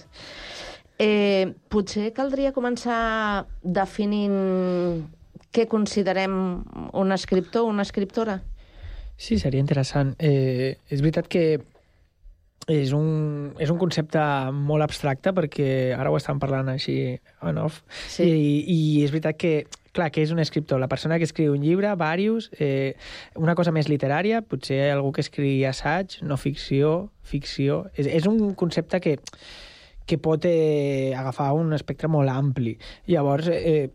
Eh, potser caldria començar definint què considerem un escriptor o una escriptora? Sí, seria interessant. Eh, és veritat que és un, és un concepte molt abstracte perquè ara ho estan parlant així on-off. Sí. I, I és veritat que, clar, que és un escriptor? La persona que escriu un llibre, diversos, eh, una cosa més literària, potser algú que escriu assaig, no ficció, ficció... És, és un concepte que, que pot eh, agafar un espectre molt ampli. Llavors, eh,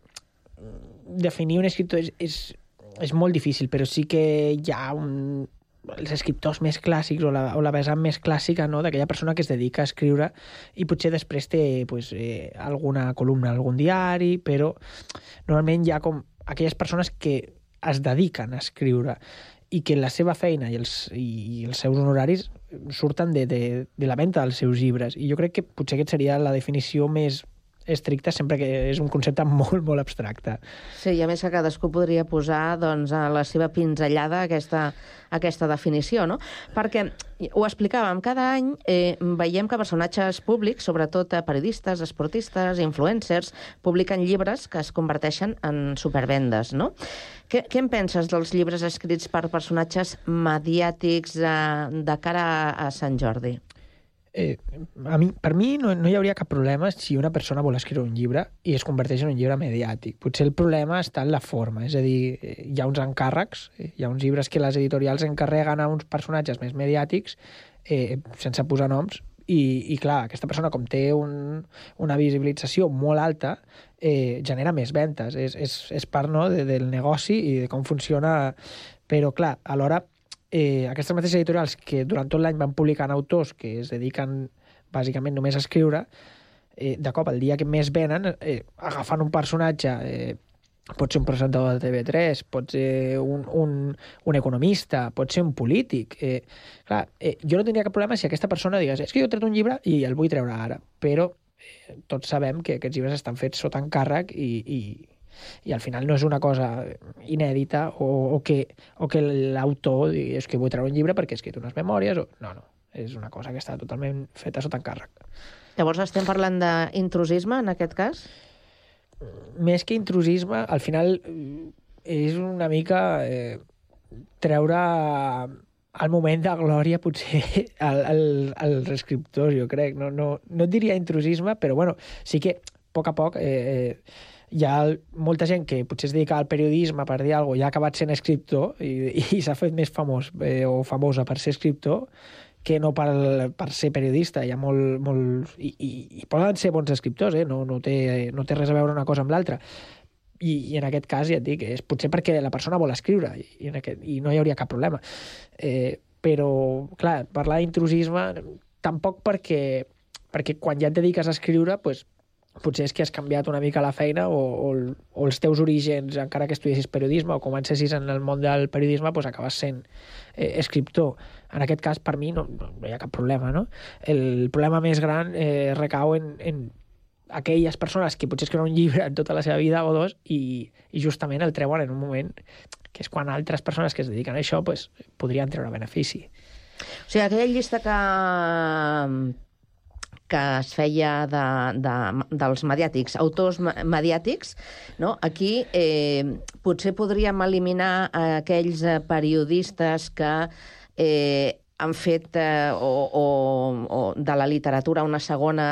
definir un escriptor és... és és molt difícil, però sí que hi ha un, els escriptors més clàssics o la, o la vessant més clàssica, no?, d'aquella persona que es dedica a escriure i potser després té pues, eh, alguna columna a algun diari, però normalment hi ha com aquelles persones que es dediquen a escriure i que la seva feina i els, i els seus honoraris surten de, de, de la venda dels seus llibres. I jo crec que potser aquesta seria la definició més estricta, sempre que és un concepte molt, molt abstracte. Sí, i a més que cadascú podria posar doncs, a la seva pinzellada aquesta, aquesta definició, no? Perquè, ho explicàvem, cada any eh, veiem que personatges públics, sobretot periodistes, esportistes, influencers, publiquen llibres que es converteixen en supervendes, no? Què, què en penses dels llibres escrits per personatges mediàtics eh, de cara a, a Sant Jordi? Eh, a mi, per mi no, no hi hauria cap problema si una persona vol escriure un llibre i es converteix en un llibre mediàtic. Potser el problema està en la forma, és a dir, hi ha uns encàrrecs, hi ha uns llibres que les editorials encarreguen a uns personatges més mediàtics eh, sense posar noms i, i clar, aquesta persona com té un, una visibilització molt alta eh, genera més ventes, és, és, és part no, de, del negoci i de com funciona, però clar, alhora Eh, aquestes mateixes editorials que durant tot l'any van publicant autors que es dediquen bàsicament només a escriure, eh, de cop el dia que més venen, eh, agafant un personatge, eh, pot ser un presentador de T V tres, pot ser un, un, un economista, pot ser un polític. Eh, clar, eh, jo no tindria cap problema si aquesta persona digués és que jo he tret un llibre i el vull treure ara, però eh, tots sabem que aquests llibres estan fets sota encàrrec i... i i al final no és una cosa inèdita o, o que, o que l'autor digui és que vull treure un llibre perquè he escrit unes memòries o... no, no, és una cosa que està totalment feta sota encàrrec. Llavors estem parlant d'intrusisme en aquest cas? Més que intrusisme, al final és una mica eh, treure al moment de glòria potser al, al, als escriptors, jo crec. No, no, no et diria intrusisme, però bueno, sí que a poc a poc eh, hi ha molta gent que potser es dedica al periodisme per dir alguna cosa, ja ha acabat sent escriptor i, i s'ha fet més famós eh, o famosa per ser escriptor que no per, per ser periodista. Hi ha molt, molt, i, i, i poden ser bons escriptors, eh? no, no, té, no té res a veure una cosa amb l'altra. I, I en aquest cas, ja et dic, és potser perquè la persona vol escriure i, i, en aquest, i no hi hauria cap problema. Eh, però, clar, parlar d'intrusisme tampoc perquè, perquè quan ja et dediques a escriure, pues, potser és que has canviat una mica la feina o, o, o els teus orígens, encara que estudiessis periodisme o comencessis en el món del periodisme, doncs acabes sent eh, escriptor. En aquest cas, per mi, no, no hi ha cap problema, no? El problema més gran eh, recau en, en aquelles persones que potser escriuen un llibre en tota la seva vida o dos i, i justament el treuen en un moment que és quan altres persones que es dediquen a això pues, podrien treure benefici. O sigui, aquella llista que... que es feia de, de, dels mediàtics, autors mediàtics, no? Aquí eh, potser podríem eliminar aquells periodistes que eh, han fet eh, o, o, o de la literatura una segona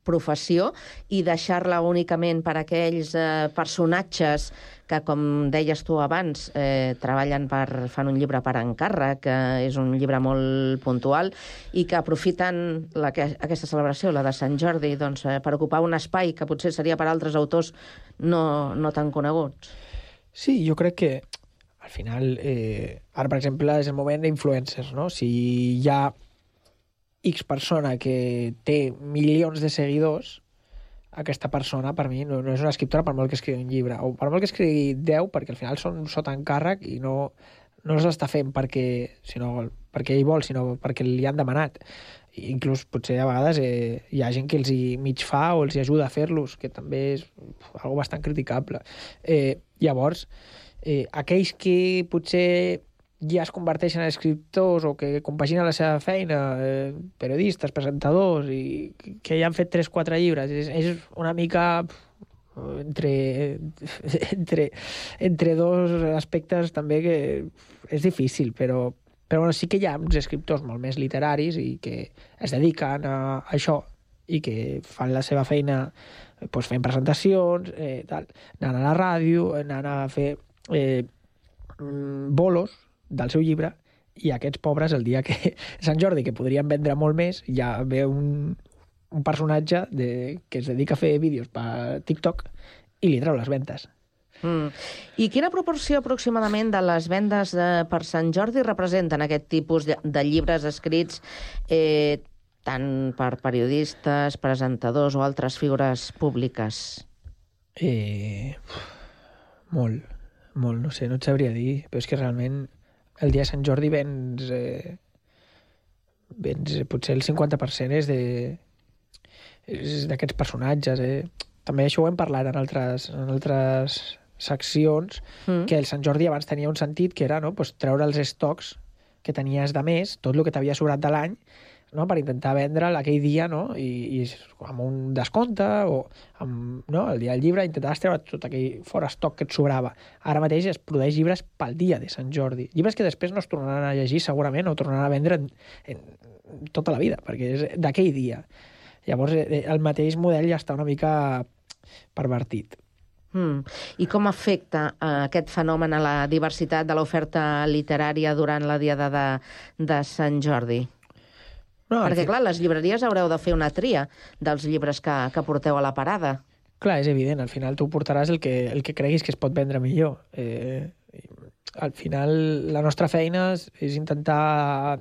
professió i deixar-la únicament per aquells eh, personatges que, com deies tu abans, eh, treballen per, fan un llibre per encàrrec, que és un llibre molt puntual, i que aprofiten la, aquesta celebració, la de Sant Jordi, doncs, eh, per ocupar un espai que potser seria per altres autors no, no tan coneguts. Sí, jo crec que al final, eh, ara, per exemple, és el moment d'influencers, no? Si hi ha X persona que té milions de seguidors, aquesta persona, per mi, no, no és una escriptora per molt que escrigui un llibre, o per molt que escrigui deu, perquè al final són sota encàrrec i no, no els està fent perquè, sinó, perquè ell vol, sinó perquè li han demanat. I inclús, potser, a vegades, eh, hi ha gent que els hi mig fa o els hi ajuda a fer-los, que també és algo bastant criticable. Eh, llavors, eh, aquells que potser ja es converteixen en escriptors o que compaginen la seva feina, eh, periodistes, presentadors, i que ja han fet tres o quatre llibres, és, és una mica entre, entre, entre dos aspectes també que és difícil, però, però bueno, sí que hi ha uns escriptors molt més literaris i que es dediquen a, a això i que fan la seva feina doncs, fent presentacions, eh, tal, anant a la ràdio, anant a fer eh, bolos del seu llibre, i aquests pobres, el dia que Sant Jordi, que podrien vendre molt més, ja ve un, un personatge de, que es dedica a fer vídeos per TikTok i li treu les ventes. Mm. I quina proporció aproximadament de les vendes de, per Sant Jordi representen aquest tipus de, de llibres escrits eh, tant per periodistes, presentadors o altres figures públiques? Eh, molt, molt, no sé, no et sabria dir, però és que realment el dia de Sant Jordi vens, eh, vens potser el cinquanta per cent és de és d'aquests personatges. Eh. També això ho hem parlat en altres, en altres seccions, mm. que el Sant Jordi abans tenia un sentit que era, no, pues, treure els estocs que tenies de més, tot el que t'havia sobrat de l'any, no, per intentar vendre'l aquell dia, no, i, i amb un descompte o amb, no, el dia del llibre intentaves treure tot aquell fora estoc que et sobrava. Ara mateix es produeix llibres pel dia de Sant Jordi. Llibres que després no es tornaran a llegir segurament o tornaran a vendre en, en tota la vida, perquè és d'aquell dia. Llavors el mateix model ja està una mica pervertit. Mm. I com afecta eh, aquest fenomen a la diversitat de l'oferta literària durant la diada de, de Sant Jordi? No, perquè, clar, les llibreries haureu de fer una tria dels llibres que, que porteu a la parada. Clar, és evident. Al final tu portaràs el que, el que creguis que es pot vendre millor. Eh, al final la nostra feina és, és intentar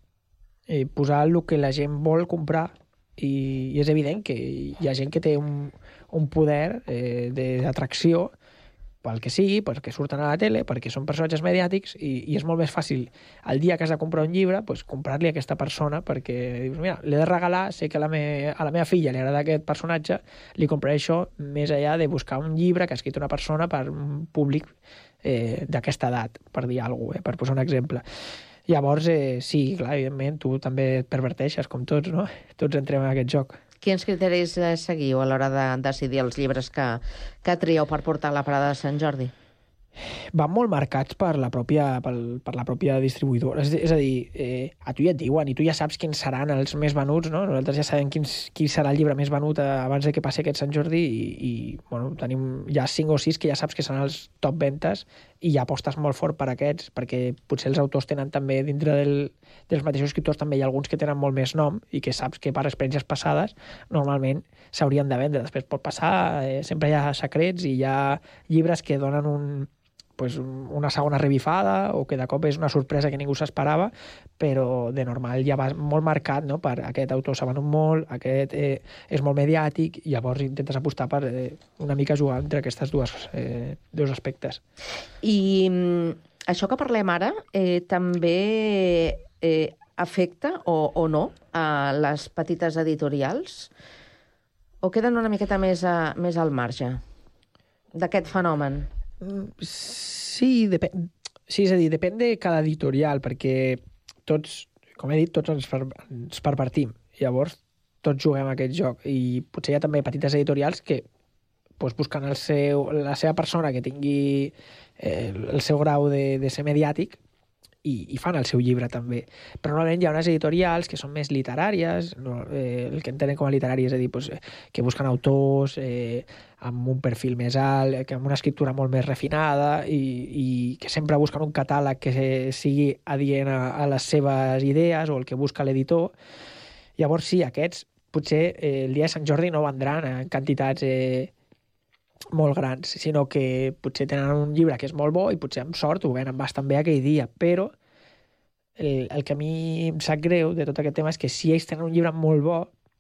eh, posar el que la gent vol comprar i, i és evident que hi ha gent que té un, un poder eh, d'atracció pel que sigui, perquè surten a la tele, perquè són personatges mediàtics i, i és molt més fàcil el dia que has de comprar un llibre, pues, comprar-li a aquesta persona perquè dius, mira, l'he de regalar, sé que a la, me, a la meva filla li agrada aquest personatge, li compraré això més enllà de buscar un llibre que ha escrit una persona per un públic eh, d'aquesta edat, per dir alguna cosa, eh, per posar un exemple. Llavors, eh, sí, clar, evidentment, tu també et perverteixes, com tots, no? Tots entrem en aquest joc. Quins criteris seguiu a l'hora de decidir els llibres que, que trieu per portar a la parada de Sant Jordi? Van molt marcats per la pròpia, per, per la pròpia distribuïdora. És, és a dir, eh, a tu ja et diuen, i tu ja saps quins seran els més venuts, no? Nosaltres ja sabem quins, quin serà el llibre més venut abans de que passi aquest Sant Jordi i, i bueno, tenim ja cinc o sis que ja saps que seran els top ventes i ja apostes molt fort per aquests, perquè potser els autors tenen també, dintre del, dels mateixos escriptors, també hi ha alguns que tenen molt més nom i que saps que per experiències passades normalment s'haurien de vendre. Després pot passar, eh, sempre hi ha secrets i hi ha llibres que donen un pues una segona revifada o que de cop és una sorpresa que ningú s'esperava, però de normal ja va molt marcat, no? Per aquest autor s'ha venut molt, aquest eh, és molt mediàtic, i llavors intentes apostar per eh, una mica jugar entre aquestes dues, eh, dos aspectes. I mm, això que parlem ara eh, també eh, afecta o, o no a les petites editorials? O queden una miqueta més, a, més al marge d'aquest fenomen? Sí, depèn. Sí, és a dir, depèn de cada editorial, perquè tots, com he dit, tots ens, per, ens pervertim. Llavors, tots juguem a aquest joc. I potser hi ha també petites editorials que pues, busquen el seu, la seva persona que tingui eh, el seu grau de, de ser mediàtic i, i fan el seu llibre també. Però normalment hi ha unes editorials que són més literàries, no, eh, el que entenen com a literari és a dir, pues, que busquen autors eh, amb un perfil més alt, que amb una escriptura molt més refinada i, i que sempre busquen un catàleg que sigui adient a, a les seves idees o el que busca l'editor. Llavors sí, aquests potser eh, el dia de Sant Jordi no vendran en quantitats eh, molt grans, sinó que potser tenen un llibre que és molt bo i potser amb sort ho venen bastant bé aquell dia, però el, el que a mi em sap greu de tot aquest tema és que si ells tenen un llibre molt bo,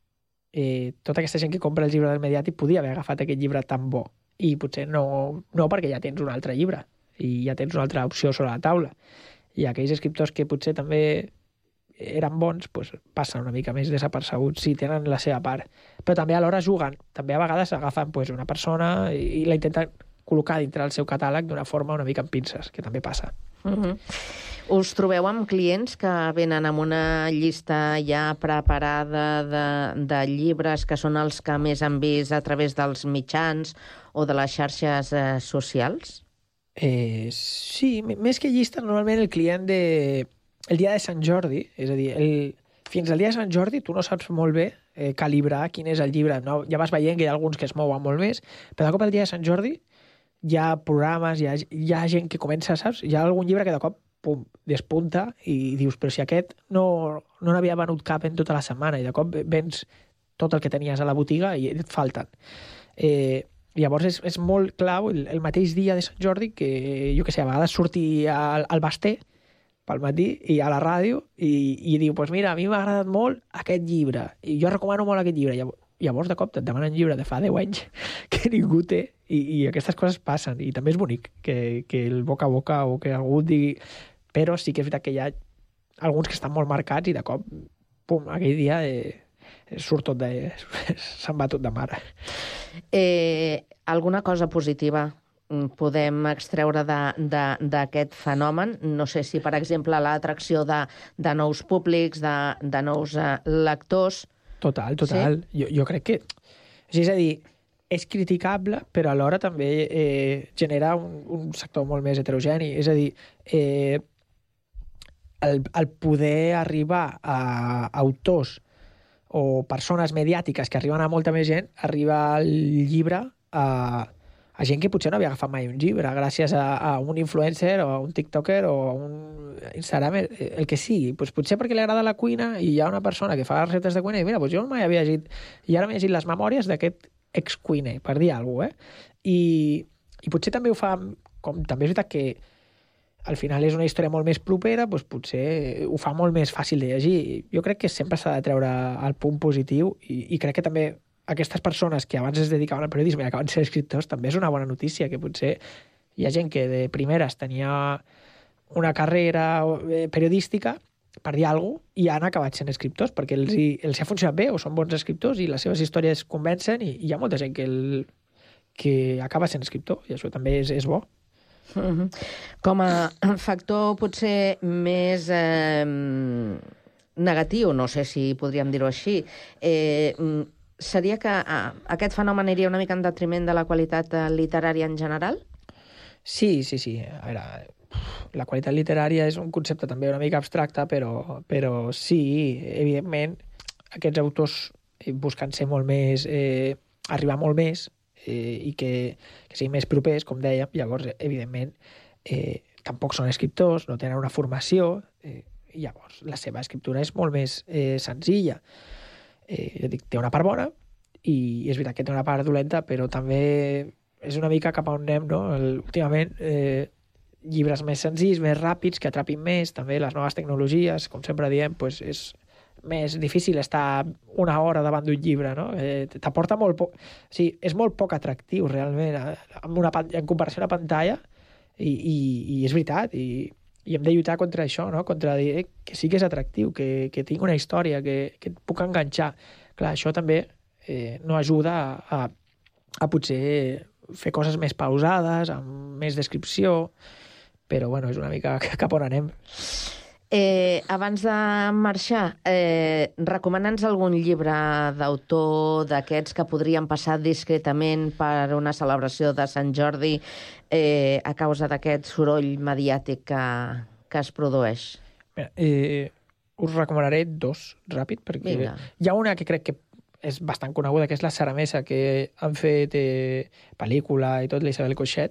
eh, tota aquesta gent que compra el llibre del Mediàtic podia haver agafat aquest llibre tan bo i potser no, no perquè ja tens un altre llibre i ja tens una altra opció sobre la taula. I aquells escriptors que potser també eren bons, pues, passen una mica més desapercebuts, sí, tenen la seva part. Però també alhora juguen. També a vegades agafen pues, una persona i, i la intenten col·locar dintre del seu catàleg d'una forma una mica amb pinces, que també passa. Uh-huh. Us trobeu amb clients que venen amb una llista ja preparada de, de llibres que són els que més han vist a través dels mitjans o de les xarxes eh, socials? Eh, sí, més que llista, normalment el client de... El dia de Sant Jordi, és a dir, el... fins al dia de Sant Jordi tu no saps molt bé eh, calibrar quin és el llibre. No? Ja vas veient que hi ha alguns que es mouen molt més, però de cop el dia de Sant Jordi hi ha programes, hi ha, hi ha gent que comença, saps? Hi ha algun llibre que de cop pum, despunta i dius, però si aquest no, no n'havia venut cap en tota la setmana i de cop vens tot el que tenies a la botiga i et falten. Eh, llavors és, és molt clau el, el mateix dia de Sant Jordi que, jo què sé, a vegades sortir al, al Basté pel matí i a la ràdio i, i diu, pues mira, a mi m'ha agradat molt aquest llibre i jo recomano molt aquest llibre. Llavors de cop et demanen llibre de fa deu anys que ningú té i, i aquestes coses passen i també és bonic que, que el boca a boca o que algú et digui, però sí que és veritat que hi ha alguns que estan molt marcats i de cop, pum, aquell dia eh, surt tot de... se'n va tot de mare. Eh, alguna cosa positiva podem extreure d'aquest fenomen? No sé si, per exemple, l'atracció de, de nous públics, de, de nous uh, lectors... Total, total. Sí? Jo, jo crec que... És a dir, és criticable, però alhora també eh, genera un, un sector molt més heterogeni. És a dir, eh, el, el poder arribar a autors o persones mediàtiques que arriben a molta més gent, arriba el llibre a... a gent que potser no havia agafat mai un llibre, gràcies a, a un influencer o a un tiktoker o a un Instagramer, el que sigui. Pues potser perquè li agrada la cuina i hi ha una persona que fa receptes de cuina i mira, pues jo mai havia llegit, i ara m'he llegit les memòries d'aquest ex-cuiner, per dir alguna cosa, eh? I, I potser també ho fa, com també és veritat que al final és una història molt més propera, doncs potser ho fa molt més fàcil de llegir. Jo crec que sempre s'ha de treure el punt positiu i, i crec que també aquestes persones que abans es dedicaven al periodisme i acaben sent escriptors, també és una bona notícia, que potser hi ha gent que de primeres tenia una carrera periodística, per dir alguna cosa, i han acabat sent escriptors, perquè els, hi, els ha funcionat bé, o són bons escriptors, i les seves històries convencen, i, i hi ha molta gent que, el, que acaba sent escriptor, i això també és, és bo. Mm-hmm. Com a factor potser més... Eh, negatiu, no sé si podríem dir-ho així, eh, seria que ah, aquest fenomen aniria una mica en detriment de la qualitat literària en general? Sí, sí, sí. A veure, la qualitat literària és un concepte també una mica abstracte, però, però sí, evidentment, aquests autors busquen ser molt més, eh, arribar molt més eh, i que, que siguin més propers, com dèiem, llavors, evidentment, eh, tampoc són escriptors, no tenen una formació, eh, i llavors la seva escriptura és molt més eh, senzilla. Eh, jo dic, té una part bona i és veritat que té una part dolenta, però també és una mica cap a on anem, no? El, últimament, eh, llibres més senzills, més ràpids, que atrapin més, també les noves tecnologies, com sempre diem, pues és més difícil estar una hora davant d'un llibre, no? Eh, t'aporta molt poc... O sigui, és molt poc atractiu, realment, eh, en, una, en comparació a la pantalla, i, i, i és veritat, i i hem de lluitar contra això, no? Contra dir eh, que sí que és atractiu, que, que tingui una història, que, que et puc enganxar. Clar, això també eh, no ajuda a, a, a potser fer coses més pausades, amb més descripció, però bueno, és una mica cap on anem. Eh, abans de marxar, eh, recomana'ns algun llibre d'autor d'aquests que podrien passar discretament per una celebració de Sant Jordi eh, a causa d'aquest soroll mediàtic que, que es produeix? Mira, eh, us recomanaré dos, ràpid, perquè Vinga. hi ha una que crec que és bastant coneguda, que és la Saramesa, que han fet eh, pel·lícula i tot, l'Isabel Coixet,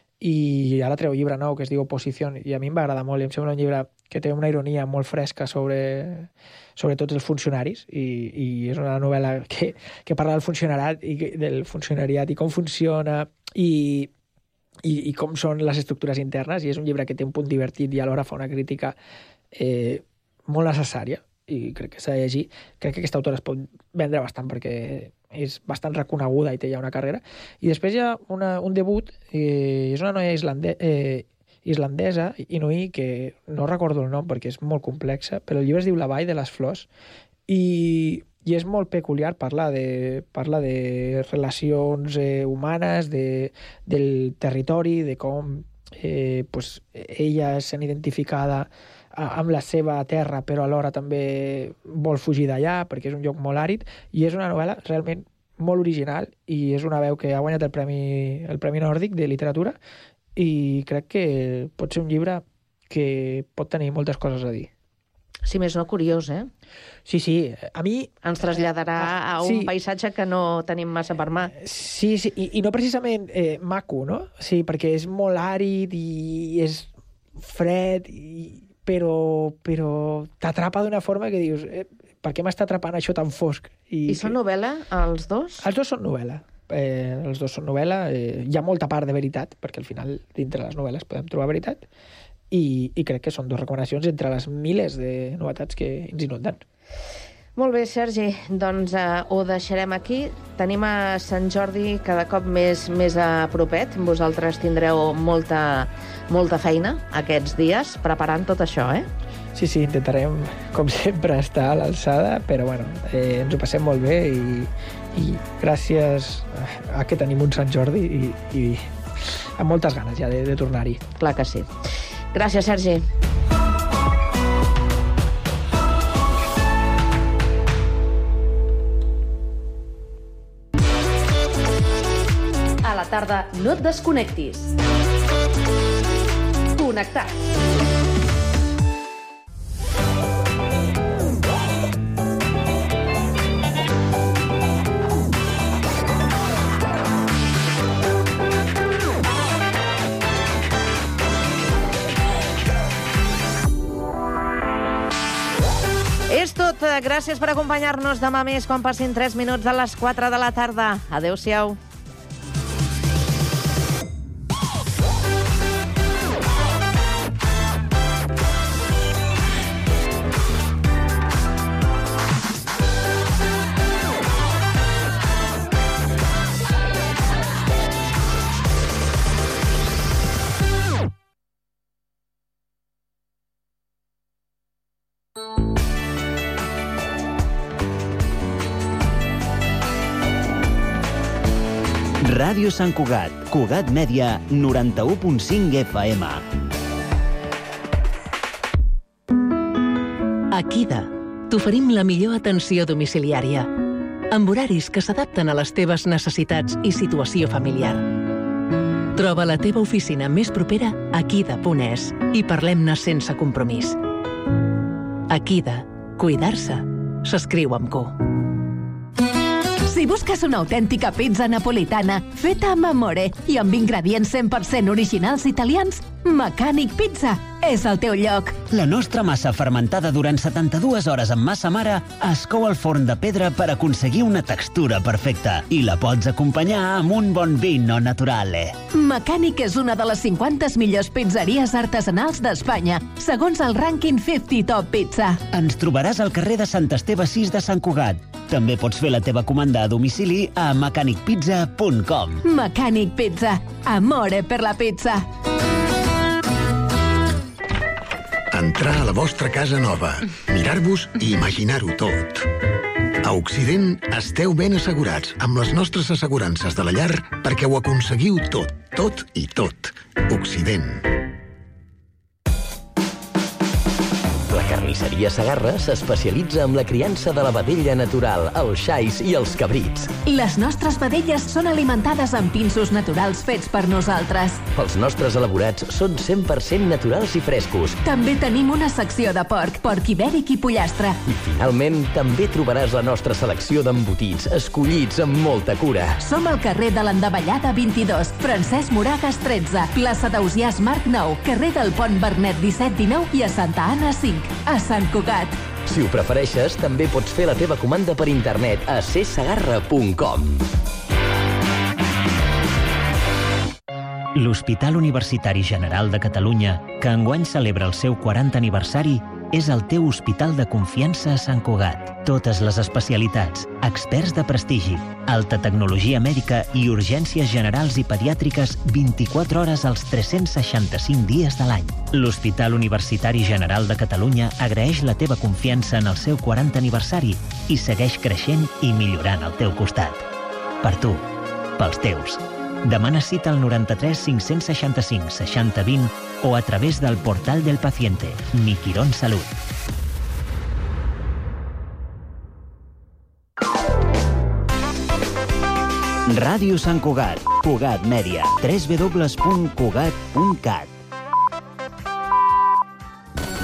i ara treu llibre nou que es diu Oposició, i a mi em va agradar molt, i em sembla un llibre que té una ironia molt fresca sobre, sobre tots els funcionaris, i, i és una novel·la que, que parla del funcionariat i del funcionariat i com funciona i, i, i com són les estructures internes, i és un llibre que té un punt divertit i alhora fa una crítica eh, molt necessària, i crec que s'ha de llegir. Crec que aquesta autora es pot vendre bastant perquè és bastant reconeguda i té ja una carrera. I després hi ha una, un debut, eh, és una noia islande, eh, islandesa, Inuí, que no recordo el nom perquè és molt complexa, però el llibre es diu La vall de les flors, i, i és molt peculiar, parla de, parla de relacions eh, humanes, de, del territori, de com eh, pues, ella és identificada amb la seva terra, però alhora també vol fugir d'allà, perquè és un lloc molt àrid, i és una novel·la realment molt original, i és una veu que ha guanyat el Premi, el Premi Nòrdic de Literatura, i crec que pot ser un llibre que pot tenir moltes coses a dir. Si més no, curiós, eh? Sí, sí. A mi... Ens traslladarà a un sí. paisatge que no tenim massa per mà. Sí, sí, i, i no precisament eh, maco, no? Sí, perquè és molt àrid i és fred, i però, però t'atrapa d'una forma que dius, eh, per què m'està atrapant això tan fosc? I, I són que... novel·la, els dos? Els dos són novel·la. Eh, els dos són novel·la. Eh, hi ha molta part de veritat, perquè al final, dintre les novel·les podem trobar veritat, i, i crec que són dues recomanacions entre les milers de novetats que ens inunden. Molt bé, Sergi, doncs eh, ho deixarem aquí. Tenim a Sant Jordi cada cop més, més a propet. Vosaltres tindreu molta, molta feina aquests dies preparant tot això, eh? Sí, sí, intentarem, com sempre, estar a l'alçada, però bueno, eh, ens ho passem molt bé i, i gràcies a que tenim un Sant Jordi i, i amb moltes ganes ja de, de tornar-hi. Clar que sí. Gràcies, Sergi. A la tarda no et desconnectis. Connectats. És tot. Gràcies per acompanyar-nos. Demà més, quan passin tres minuts de les quatre de la tarda. Adéu-siau. Ràdio Sant Cugat, Cugat Mèdia, noranta-u punt cinc F M. A Kida t'oferim la millor atenció domiciliària, amb horaris que s'adapten a les teves necessitats i situació familiar. Troba la teva oficina més propera a kida punt es i parlem-ne sense compromís. A Kida, cuidar-se s'escriu amb Q. Si busques una autèntica pizza napolitana feta amb amore i amb ingredients cent per cent originals italians, Mecànic Pizza és el teu lloc. La nostra massa fermentada durant setanta-dues hores amb massa mare es cou al forn de pedra per aconseguir una textura perfecta i la pots acompanyar amb un bon vino naturale. Mecànic és una de les cinquanta millors pizzeries artesanals d'Espanya, segons el rànquing cinquanta Top Pizza. Ens trobaràs al carrer de Sant Esteve sis de Sant Cugat. També pots fer la teva comanda a domicili a mecànic pizza punt com. Mecànic Pizza. Amore per la pizza. Entrar a la vostra casa nova, mirar-vos i imaginar-ho tot. A Occident esteu ben assegurats amb les nostres assegurances de la llar perquè ho aconseguiu tot, tot i tot. Occident. La carretera Carnisseria Segarra s'especialitza en la criança de la vedella natural, els xais i els cabrits. Les nostres vedelles són alimentades amb pinsos naturals fets per nosaltres. Els nostres elaborats són cent per cent naturals i frescos. També tenim una secció de porc, porc ibèric i pollastre. I finalment, també trobaràs la nostra selecció d'embotits, escollits amb molta cura. Som al carrer de l'Endavellada vint-i-dos, Francesc Moragas tretze, plaça d'Ausiàs Marc nou, carrer del Pont Bernet disset dinou i a Santa Anna cinc, a Sant Cugat. Si ho prefereixes, també pots fer la teva comanda per internet a c segarra punt com. L'Hospital Universitari General de Catalunya, que enguany celebra el seu quaranta aniversari, és el teu hospital de confiança a Sant Cugat. Totes les especialitats, experts de prestigi, alta tecnologia mèdica i urgències generals i pediàtriques vint-i-quatre hores als tres-cents seixanta-cinc dies de l'any. L'Hospital Universitari General de Catalunya agraeix la teva confiança en el seu quaranta aniversari i segueix creixent i millorant al teu costat. Per tu, pels teus. Demana cita al noranta-tres cinc-cents seixanta-cinc seixanta vint o a través del portal del paciente, Mi Quirón Salut. Ràdio Sant Cugat, Cugat Mèdia, w w w punt cugat punt cat.